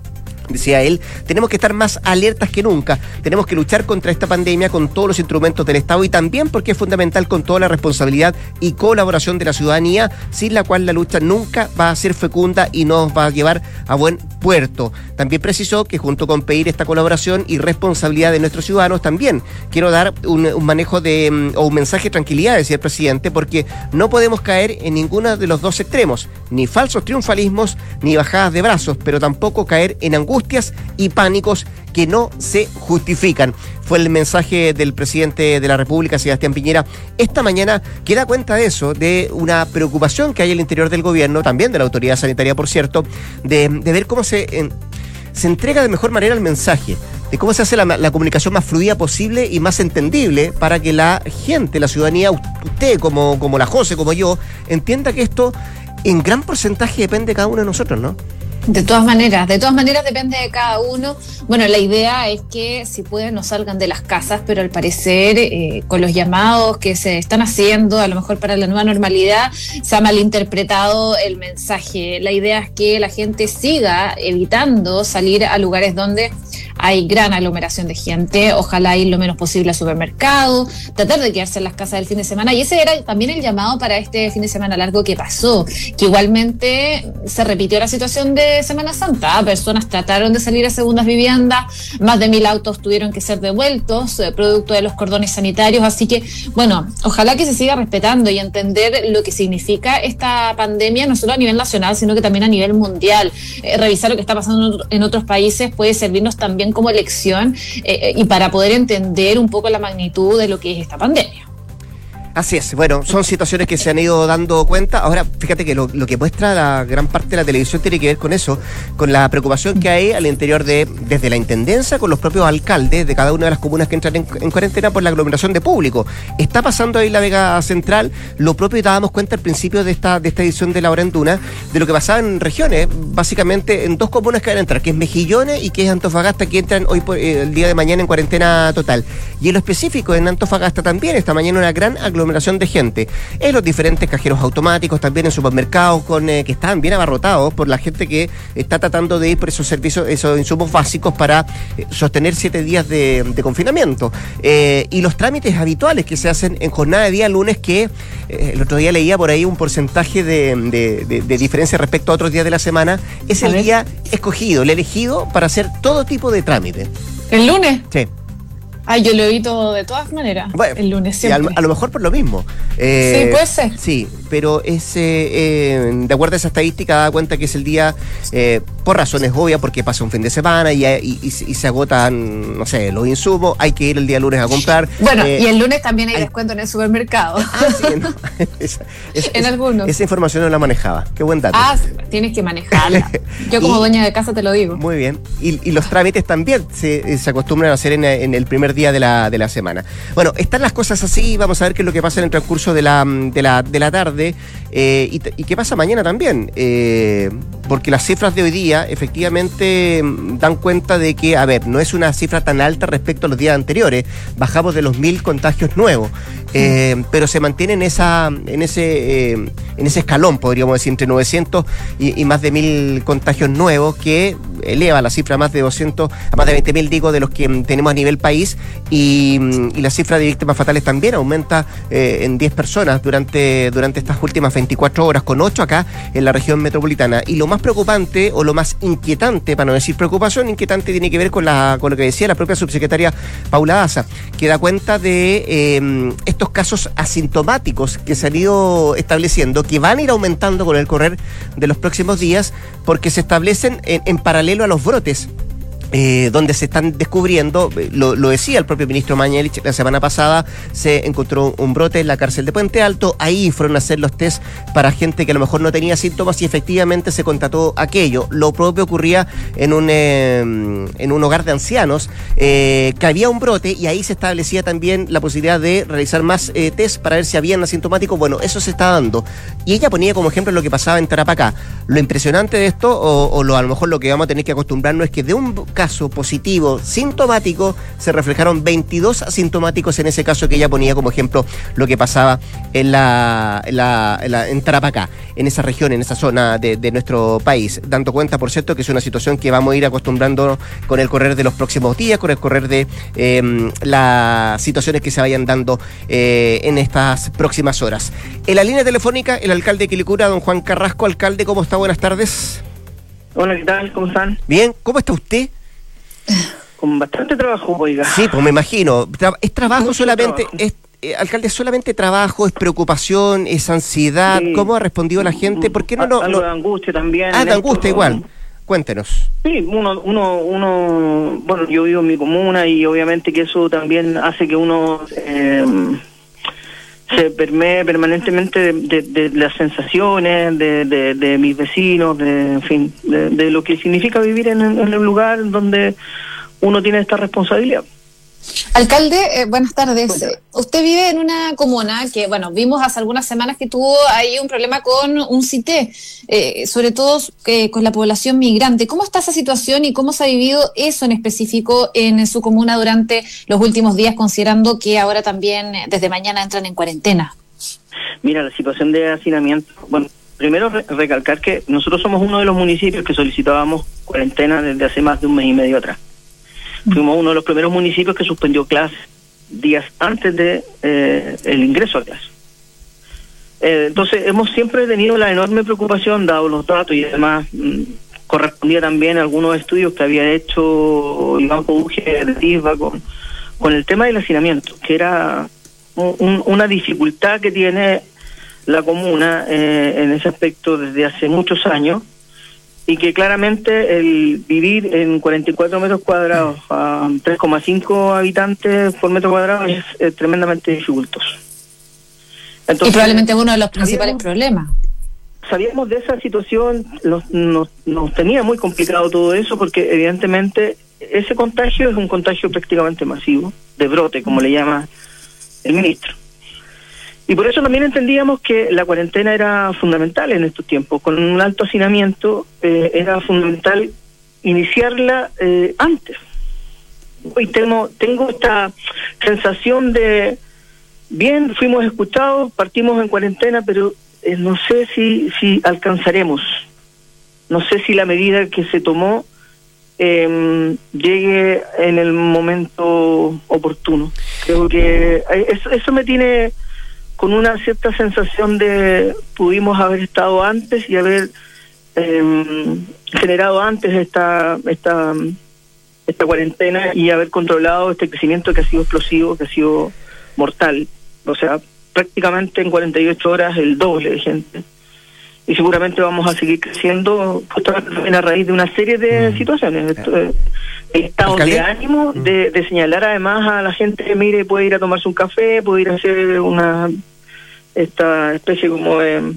Decía él, tenemos que estar más alertas que nunca, tenemos que luchar contra esta pandemia con todos los instrumentos del Estado y también porque es fundamental con toda la responsabilidad y colaboración de la ciudadanía, sin la cual la lucha nunca va a ser fecunda y nos va a llevar a buen puerto. También precisó que junto con pedir esta colaboración y responsabilidad de nuestros ciudadanos, también quiero dar un, un manejo de, o un mensaje de tranquilidad, decía el presidente, porque no podemos caer en ninguno de los dos extremos, ni falsos triunfalismos, ni bajadas de brazos, pero tampoco caer en angustia angustias y pánicos que no se justifican. Fue el mensaje del presidente de la República, Sebastián Piñera, esta mañana, que da cuenta de eso, de una preocupación que hay al interior del gobierno, también de la autoridad sanitaria, por cierto, de, de ver cómo se, eh, se entrega de mejor manera el mensaje, de cómo se hace la, la comunicación más fluida posible y más entendible para que la gente, la ciudadanía, usted como, como la José, como yo, entienda que esto en gran porcentaje depende de cada uno de nosotros, ¿no? De todas maneras, de todas maneras depende de cada uno. Bueno, la idea es que si pueden no salgan de las casas, pero al parecer eh, con los llamados que se están haciendo, a lo mejor para la nueva normalidad, se ha malinterpretado el mensaje. La idea es que la gente siga evitando salir a lugares donde hay gran aglomeración de gente, ojalá ir lo menos posible al supermercado, tratar de quedarse en las casas del fin de semana, y ese era también el llamado para este fin de semana largo que pasó, que igualmente se repitió la situación de Semana Santa. Personas trataron de salir a segundas viviendas, más de mil autos tuvieron que ser devueltos, eh, producto de los cordones sanitarios, así que, bueno, ojalá que se siga respetando y entender lo que significa esta pandemia, no solo a nivel nacional, sino que también a nivel mundial. Eh, revisar lo que está pasando en otros países puede servirnos también como lección eh, y para poder entender un poco la magnitud de lo que es esta pandemia. Así es, bueno, son situaciones que se han ido dando cuenta. Ahora, fíjate que lo, lo que muestra la gran parte de la televisión tiene que ver con eso, con la preocupación que hay al interior de, desde la intendencia, con los propios alcaldes de cada una de las comunas que entran en, en cuarentena por la aglomeración de público. Está pasando ahí la Vega Central, lo propio, y dábamos cuenta al principio de esta, de esta edición de La Hora en Duna, de lo que pasaba en regiones, básicamente en dos comunas que van a entrar, que es Mejillones y que es Antofagasta, que entran hoy por, eh, el día de mañana en cuarentena total. Y en lo específico, en Antofagasta también, esta mañana una gran aglomeración de gente en los diferentes cajeros automáticos, también en supermercados con eh, que están bien abarrotados por la gente que está tratando de ir por esos servicios, esos insumos básicos para eh, sostener siete días de, de confinamiento. Eh, y los trámites habituales que se hacen en jornada de día lunes, que eh, el otro día leía por ahí un porcentaje de, de, de, de diferencia respecto a otros días de la semana, es el día escogido, el elegido para hacer todo tipo de trámites. ¿El lunes? Sí. Ay, yo lo evito de todas maneras, bueno, el lunes siempre. A, a lo mejor por lo mismo. Eh, sí, puede ser. Sí, pero es, eh, eh, de acuerdo a esa estadística, da cuenta que es el día, eh, por razones obvias, porque pasa un fin de semana y, y, y, y se agotan, no sé, los insumos, hay que ir el día lunes a comprar. Bueno, eh, y el lunes también hay, hay descuento en el supermercado. Ah, sí, no. esa, esa, en esa, algunos. Esa información no la manejaba, qué buen dato. Ah, tienes que manejarla. Yo como y, dueña de casa te lo digo. Muy bien, y, y los trámites también se, se acostumbran a hacer en, en el primer día de la, de la semana. Bueno, están las cosas así, vamos a ver qué es lo que pasa en el transcurso de la, de la, de la tarde eh, y, y qué pasa mañana también, eh, porque las cifras de hoy día efectivamente dan cuenta de que, a ver, no es una cifra tan alta respecto a los días anteriores, bajamos de los mil contagios nuevos, eh, pero se mantiene en esa en ese eh, en ese escalón, podríamos decir, entre novecientos y, y más de mil contagios nuevos, que eleva la cifra a más de doscientos, a más de veinte mil, digo, de los que tenemos a nivel país, y, y la cifra de víctimas fatales también aumenta eh, en diez personas durante, durante estas últimas veinticuatro horas, con ocho acá en la región metropolitana. Y lo más preocupante, o lo más inquietante, para no decir preocupación, inquietante tiene que ver con, la, con lo que decía la propia subsecretaria Paula Daza, que da cuenta de eh, estos casos asintomáticos que se han ido estableciendo, que van a ir aumentando con el correr de los próximos días, porque se establecen en, en paralelo a los brotes. Eh, donde se están descubriendo, lo, lo decía el propio ministro Mañalich la semana pasada, se encontró un brote en la cárcel de Puente Alto, ahí fueron a hacer los test para gente que a lo mejor no tenía síntomas y efectivamente se constató aquello. Lo propio ocurría en un, eh, en un hogar de ancianos, eh, que había un brote y ahí se establecía también la posibilidad de realizar más eh, test para ver si habían asintomáticos. Bueno, eso se está dando. Y ella ponía como ejemplo lo que pasaba en Tarapacá. Lo impresionante de esto, o, o lo, a lo mejor lo que vamos a tener que acostumbrarnos, es que de un caso caso positivo sintomático, se reflejaron veintidós asintomáticos en ese caso que ella ponía como ejemplo lo que pasaba en la, en, la, en, la, en Tarapacá, en esa región, en esa zona de, de nuestro país, dando cuenta, por cierto, que es una situación que vamos a ir acostumbrando con el correr de los próximos días, con el correr de eh, las situaciones que se vayan dando eh, en estas próximas horas. En la línea telefónica, el alcalde de Quilicura, don Juan Carrasco. Alcalde, ¿cómo está? Buenas tardes. Hola, ¿qué tal? ¿Cómo están? Bien, ¿cómo está usted? Con bastante trabajo, oiga. Sí, pues me imagino. Tra- ¿Es trabajo Mucho solamente, trabajo. es, eh, alcalde, solamente trabajo, es preocupación, es ansiedad? Sí. ¿Cómo ha respondido la gente? ¿Por qué no lo...? Algo lo- de angustia también. Ah, de esto. angustia igual. Cuéntenos. Sí, uno, uno, uno, bueno, yo vivo en mi comuna y obviamente que eso también hace que uno eh, se permee permanentemente de, de, de las sensaciones de, de, de mis vecinos, de, en fin, de, de lo que significa vivir en, en un lugar donde uno tiene esta responsabilidad. Alcalde, eh, buenas tardes. Eh, Usted vive en una comuna que, bueno, vimos hace algunas semanas que tuvo ahí un problema con un C I T E, eh, sobre todo eh, con la población migrante. ¿Cómo está esa situación y cómo se ha vivido eso en específico en su comuna durante los últimos días, considerando que ahora también eh, desde mañana entran en cuarentena? Mira, la situación de hacinamiento, bueno, primero re- recalcar que nosotros somos uno de los municipios que solicitábamos cuarentena desde hace más de un mes y medio atrás. Fuimos uno de los primeros municipios que suspendió clases días antes de eh, el ingreso a clase. Eh, entonces, hemos siempre tenido la enorme preocupación, dado los datos, y además mmm, correspondía también a algunos estudios que había hecho Iván Pouge de TISBA con, con el tema del hacinamiento, que era un, un, una dificultad que tiene la comuna eh, en ese aspecto desde hace muchos años, y que claramente el vivir en cuarenta y cuatro metros cuadrados a tres coma cinco habitantes por metro cuadrado es eh, tremendamente dificultoso. Entonces, y probablemente uno de los principales sabíamos, problemas. Sabíamos de esa situación, nos, nos, nos tenía muy complicado todo eso, porque evidentemente ese contagio es un contagio prácticamente masivo, de brote, como le llama el ministro. Y por eso también entendíamos que la cuarentena era fundamental en estos tiempos. Con un alto hacinamiento eh, era fundamental iniciarla eh, antes. Hoy tengo, tengo esta sensación de, bien, fuimos escuchados, partimos en cuarentena, pero eh, no sé si, si alcanzaremos. No sé si la medida que se tomó eh, llegue en el momento oportuno. Creo que eso, eso me tiene con una cierta sensación de pudimos haber estado antes y haber eh, generado antes esta esta esta cuarentena y haber controlado este crecimiento que ha sido explosivo, que ha sido mortal. O sea, prácticamente en cuarenta y ocho horas el doble de gente. Y seguramente vamos a seguir creciendo justamente también a raíz de una serie de mm. situaciones. Esto, eh, el estado ¿Alcalde? de ánimo mm. de, de señalar además a la gente, mire, puede ir a tomarse un café, puede ir a hacer una esta especie como de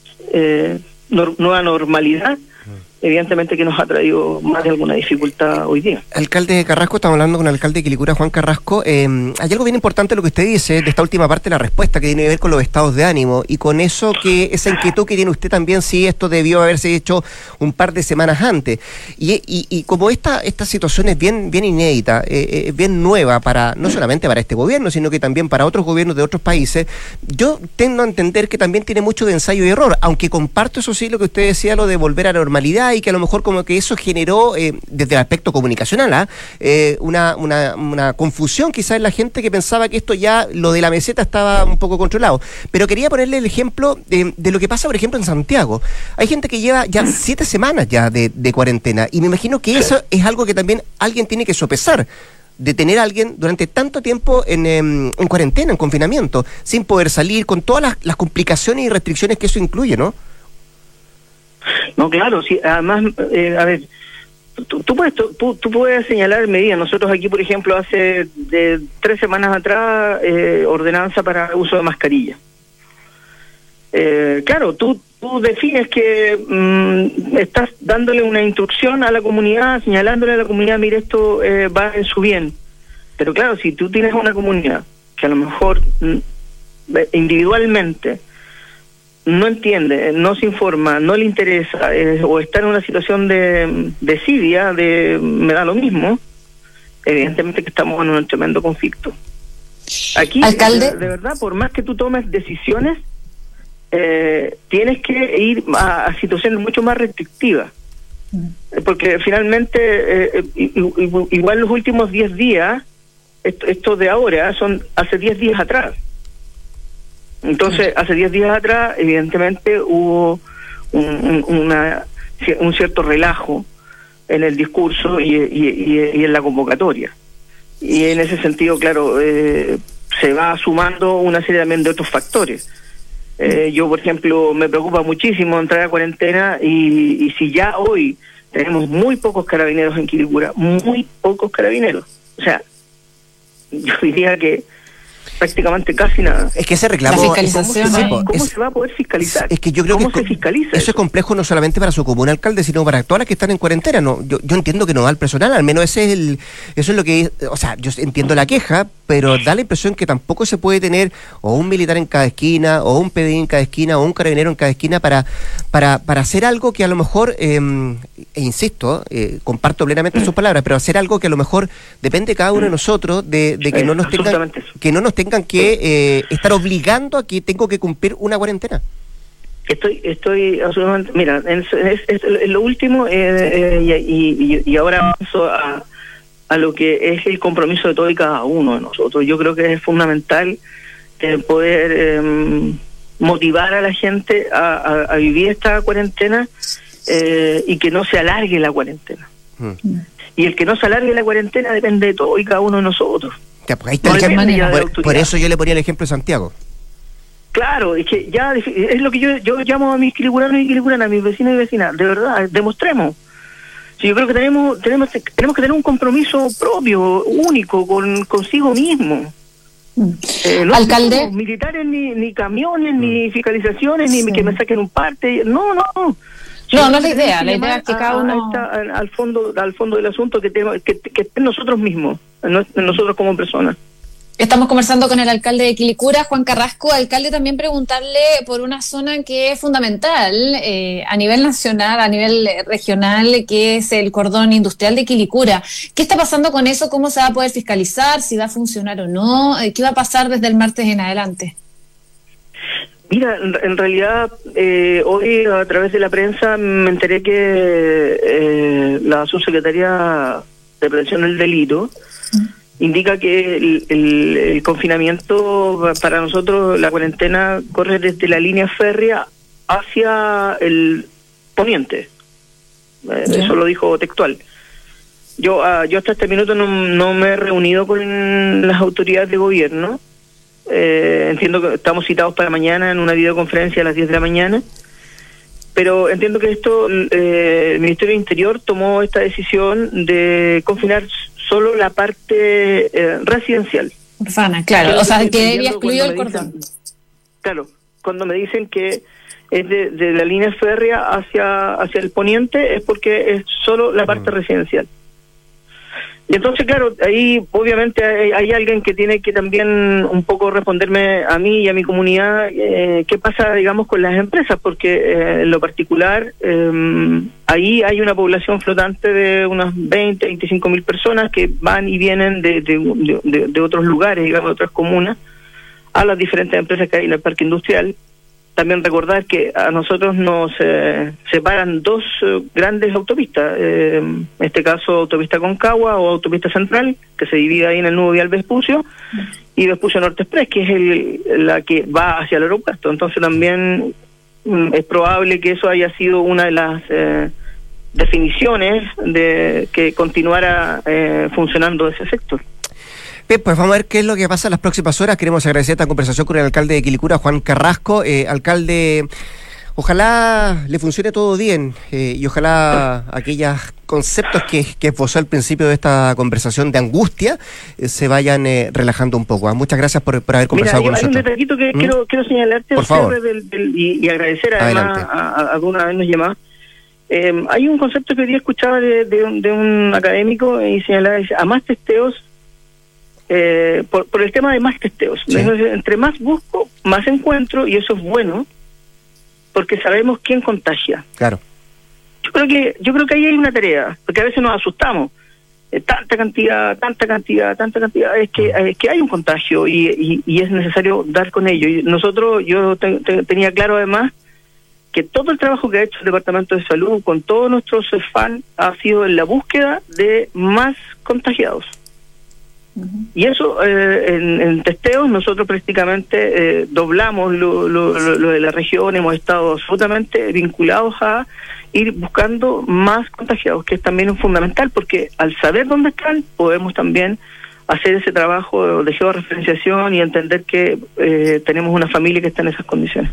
eh, nor, nueva normalidad. Evidentemente que nos ha traído más de alguna dificultad hoy día. Alcalde de Carrasco, estamos hablando con el alcalde de Quilicura, Juan Carrasco. Eh, hay algo bien importante lo que usted dice, de esta última parte de la respuesta, que tiene que ver con los estados de ánimo, y con eso, que esa inquietud que tiene usted también, si esto debió haberse hecho un par de semanas antes. Y, y, y como esta esta situación es bien, bien inédita, eh, eh, bien nueva, para no solamente para este gobierno, sino que también para otros gobiernos de otros países, yo tendo a entender que también tiene mucho de ensayo y error, aunque comparto, eso sí, lo que usted decía, lo de volver a la normalidad, y que a lo mejor como que eso generó, eh, desde el aspecto comunicacional, ¿ah? eh, una, una, una confusión quizás en la gente que pensaba que esto ya, lo de la meseta estaba un poco controlado. Pero quería ponerle el ejemplo de, de lo que pasa, por ejemplo, en Santiago. Hay gente que lleva ya siete semanas ya de, de cuarentena, y me imagino que eso es algo que también alguien tiene que sopesar, de tener a alguien durante tanto tiempo en, en, en cuarentena, en confinamiento, sin poder salir, con todas las, las complicaciones y restricciones que eso incluye, ¿no? No, claro, sí, además, eh, a ver, tú, tú, puedes, tú, tú puedes señalar medidas. Nosotros aquí, por ejemplo, hace de tres semanas atrás, eh, ordenanza para el uso de mascarilla. Eh, claro, tú, tú defines que mmm, estás dándole una instrucción a la comunidad, señalándole a la comunidad, mire, esto eh, va en su bien. Pero claro, si tú tienes una comunidad que a lo mejor mmm, individualmente no entiende, no se informa, no le interesa, eh, o está en una situación de desidia, de me da lo mismo, evidentemente que estamos en un tremendo conflicto. Aquí, alcalde, de, de verdad, por más que tú tomes decisiones, eh, tienes que ir a, a situaciones mucho más restrictivas. Porque finalmente, eh, igual los últimos diez días, esto, esto de ahora, son hace diez días atrás. Entonces, hace diez días atrás, evidentemente, hubo un, un, una, un cierto relajo en el discurso y, y, y, y en la convocatoria. Y en ese sentido, claro, eh, se va sumando una serie también de otros factores. Eh, yo, por ejemplo, me preocupa muchísimo entrar a cuarentena y, y si ya hoy tenemos muy pocos carabineros en Quilicura, muy pocos carabineros. O sea, yo diría que prácticamente casi nada. Es que ese reclamo... La fiscalización, ¿Cómo, se va, ¿eh? ¿cómo es, se va a poder fiscalizar? Es que yo creo ¿Cómo que se fiscaliza eso, eso es complejo no solamente para su común alcalde, sino para todas las que están en cuarentena. No, yo, yo entiendo que no da el personal, al menos ese es el, eso es lo que... O sea, yo entiendo la queja, pero da la impresión que tampoco se puede tener o un militar en cada esquina, o un P D I en cada esquina, o un carabinero en cada esquina para, para, para hacer algo que a lo mejor, eh, e insisto, eh, comparto plenamente sus palabras, pero hacer algo que a lo mejor depende de cada uno de nosotros, de, de que, no nos tengan, que no nos tengan que eh, estar obligando a que tengo que cumplir una cuarentena. Estoy, estoy absolutamente... Mira, es, es, es, es lo último, eh, eh, y, y, y ahora paso a... a lo que es el compromiso de todo y cada uno de nosotros. Yo creo que es fundamental eh, poder eh, motivar a la gente a, a, a vivir esta cuarentena eh, y que no se alargue la cuarentena. Mm. Y el que no se alargue la cuarentena depende de todo y cada uno de nosotros. Ya, pues ahí está el ejemplo, por, por eso yo le ponía el ejemplo de Santiago. Claro, es que ya es lo que yo, yo llamo a mis quilicuranos y quilicuranas, a mis vecinos y vecinas. De verdad, demostremos. Sí, yo creo que tenemos tenemos tenemos que tener un compromiso propio, único, con consigo mismo. Eh, no Alcalde. Militares, ni, ni camiones, mm. ni fiscalizaciones, ni sí. que me saquen un parte. No, no. No, no es la idea. La idea es que cada uno... Está al fondo, al fondo del asunto, que tenemos, que, que estén nosotros mismos, nosotros como personas. Estamos conversando con el alcalde de Quilicura, Juan Carrasco. Alcalde, también preguntarle por una zona que es fundamental eh, a nivel nacional, a nivel regional, que es el cordón industrial de Quilicura. ¿Qué está pasando con eso? ¿Cómo se va a poder fiscalizar? ¿Si va a funcionar o no? ¿Qué va a pasar desde el martes en adelante? Mira, en, en realidad, eh, hoy a través de la prensa me enteré que eh, la subsecretaría de Prevención del Delito indica que el, el, el confinamiento para nosotros, la cuarentena, corre desde la línea férrea hacia el poniente. Eh, eso lo dijo textual. Yo uh, yo hasta este minuto no, no me he reunido con las autoridades de gobierno. Eh, entiendo que estamos citados para mañana en una videoconferencia a las diez de la mañana. Pero entiendo que esto, eh, el Ministerio del Interior tomó esta decisión de confinar solo la parte eh, residencial. Urbana, claro, o sea, que debía excluir el cordón. Dicen, claro, cuando me dicen que es de, de la línea férrea hacia hacia el poniente, es porque es solo la parte mm. residencial. Y entonces, claro, ahí obviamente hay, hay alguien que tiene que también un poco responderme a mí y a mi comunidad eh, qué pasa, digamos, con las empresas, porque eh, en lo particular eh, ahí hay una población flotante de unas veinte, veinticinco mil personas que van y vienen de, de, de, de otros lugares, digamos, de otras comunas, a las diferentes empresas que hay en el parque industrial. También recordar que a nosotros nos eh, separan dos eh, grandes autopistas, eh, en este caso autopista Concagua o autopista Central, que se divide ahí en el nuevo vial Vespucio, y Vespucio Norte Express, que es el, la que va hacia el aeropuerto. Entonces también mm, es probable que eso haya sido una de las eh, definiciones de que continuara eh, funcionando ese sector. Bien, pues vamos a ver qué es lo que pasa en las próximas horas. Queremos agradecer esta conversación con el alcalde de Quilicura, Juan Carrasco. Eh, alcalde, ojalá le funcione todo bien eh, y ojalá aquellos conceptos que, que esbozó al principio de esta conversación de angustia eh, se vayan eh, relajando un poco. Muchas gracias por, por haber conversado Mira, con nosotros. Hay un detallito que ¿Mm? quiero, quiero señalarte por favor. Del, del, y, y agradecer además a, a una vez nos llamaba. Eh, hay un concepto que hoy día escuchaba de, de, un, de un académico y señalaba, dice, a más testeos, Eh, por, por el tema de más testeos. Sí. Entonces, entre más busco, más encuentro, y eso es bueno, porque sabemos quién contagia. Claro. Yo creo que yo creo que ahí hay una tarea, porque a veces nos asustamos. Eh, tanta cantidad, tanta cantidad, tanta cantidad, es que es que hay un contagio y, y, y es necesario dar con ello. Y nosotros, yo te, te, tenía claro además que todo el trabajo que ha hecho el Departamento de Salud con todos nuestros C E F A N ha sido en la búsqueda de más contagiados. Y eso, eh, en, en testeos, nosotros prácticamente eh, doblamos lo, lo, lo, lo de la región, hemos estado absolutamente vinculados a ir buscando más contagiados, que es también fundamental, porque al saber dónde están, podemos también hacer ese trabajo de georreferenciación y entender que eh, tenemos una familia que está en esas condiciones.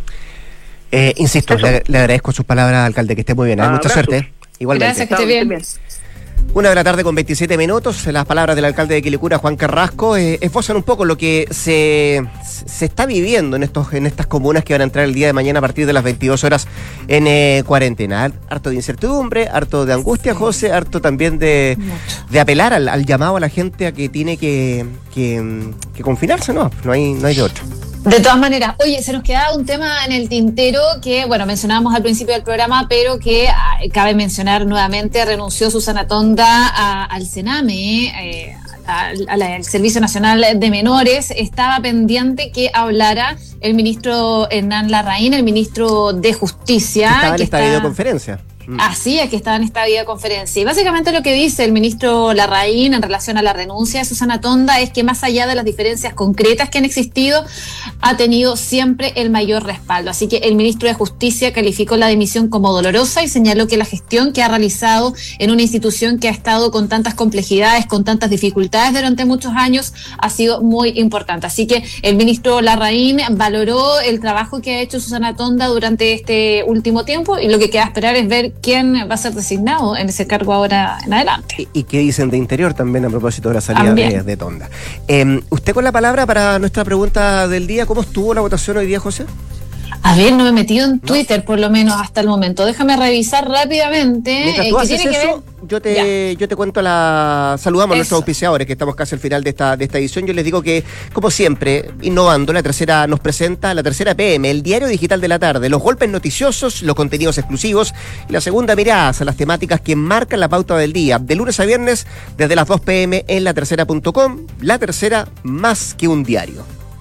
Eh, insisto, le, le agradezco sus palabras, alcalde, que esté muy bien. Hay mucha suerte. Igualmente. Gracias, que esté bien. bien. Una de la tarde con veintisiete minutos, las palabras del alcalde de Quilicura, Juan Carrasco, eh, esbozan un poco lo que se, se está viviendo en estos en estas comunas que van a entrar el día de mañana a partir de las veintidós horas en eh, cuarentena. Harto de incertidumbre, harto de angustia, José, harto también de, de apelar al, al llamado a la gente a que tiene que, que, que confinarse, ¿no? No hay, no hay de otro. De todas maneras, oye, se nos quedaba un tema en el tintero que, bueno, mencionábamos al principio del programa, pero que ah, cabe mencionar nuevamente, renunció Susana Tonda a, al Sename, eh, al, al Servicio Nacional de Menores. Estaba pendiente que hablara el ministro Hernán Larraín, el ministro de Justicia. Estaba en que esta está... videoconferencia. Así es, que estaba en esta videoconferencia. Y básicamente lo que dice el ministro Larraín en relación a la renuncia de Susana Tonda es que más allá de las diferencias concretas que han existido, ha tenido siempre el mayor respaldo. Así que el ministro de Justicia calificó la dimisión como dolorosa y señaló que la gestión que ha realizado en una institución que ha estado con tantas complejidades, con tantas dificultades durante muchos años, ha sido muy importante. Así que el ministro Larraín valoró el trabajo que ha hecho Susana Tonda durante este último tiempo y lo que queda esperar es ver quién va a ser designado en ese cargo ahora en adelante. ¿Y, y qué dicen de Interior también a propósito de la salida de, de Tonda? Eh, usted con la palabra para nuestra pregunta del día. ¿Cómo estuvo la votación hoy día, José? A ver, no me he metido en Twitter, no. por lo menos hasta el momento. Déjame revisar rápidamente. Mientras tú eh, haces tiene eso, que ver... yo te yo te cuento la... Saludamos eso. A nuestros auspiciadores, que estamos casi al final de esta, de esta edición. Yo les digo que, como siempre, innovando, la tercera nos presenta la tercera P M, el diario digital de la tarde, los golpes noticiosos, los contenidos exclusivos y la segunda mirada a las temáticas que marcan la pauta del día. De lunes a viernes, desde las dos pm en la tercera punto com. La Tercera, más que un diario.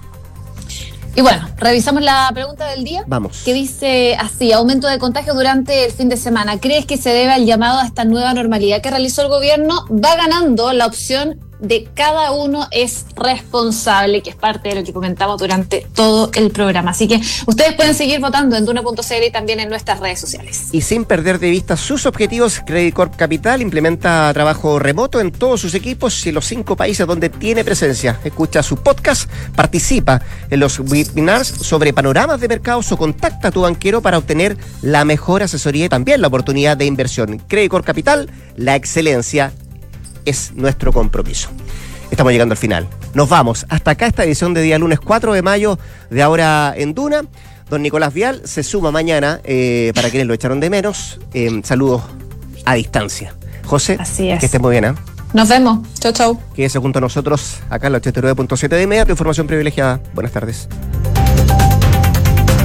Y bueno, revisamos la pregunta del día. Vamos. Que dice así: aumento de contagios durante el fin de semana. ¿Crees que se debe al llamado a esta nueva normalidad que realizó el gobierno? Va ganando la opción de cada uno es responsable, que es parte de lo que comentamos durante todo el programa. Así que ustedes pueden seguir votando en Duna punto c l y también en nuestras redes sociales. Y sin perder de vista sus objetivos, Credit Corp Capital implementa trabajo remoto en todos sus equipos y en los cinco países donde tiene presencia. Escucha su podcast, participa en los webinars sobre panoramas de mercados o contacta a tu banquero para obtener la mejor asesoría y también la oportunidad de inversión. Credit Corp Capital, la excelencia es nuestro compromiso. Estamos llegando al final. Nos vamos. Hasta acá esta edición de día lunes cuatro de mayo de Ahora en Duna. Don Nicolás Vial se suma mañana eh, para quienes lo echaron de menos. Eh, saludos a distancia. José, así es. Que estés muy bien, ¿eh? Nos vemos. Chau, chau. Quédese junto a nosotros acá en la ochenta y nueve punto siete de Inmediato, información privilegiada. Buenas tardes.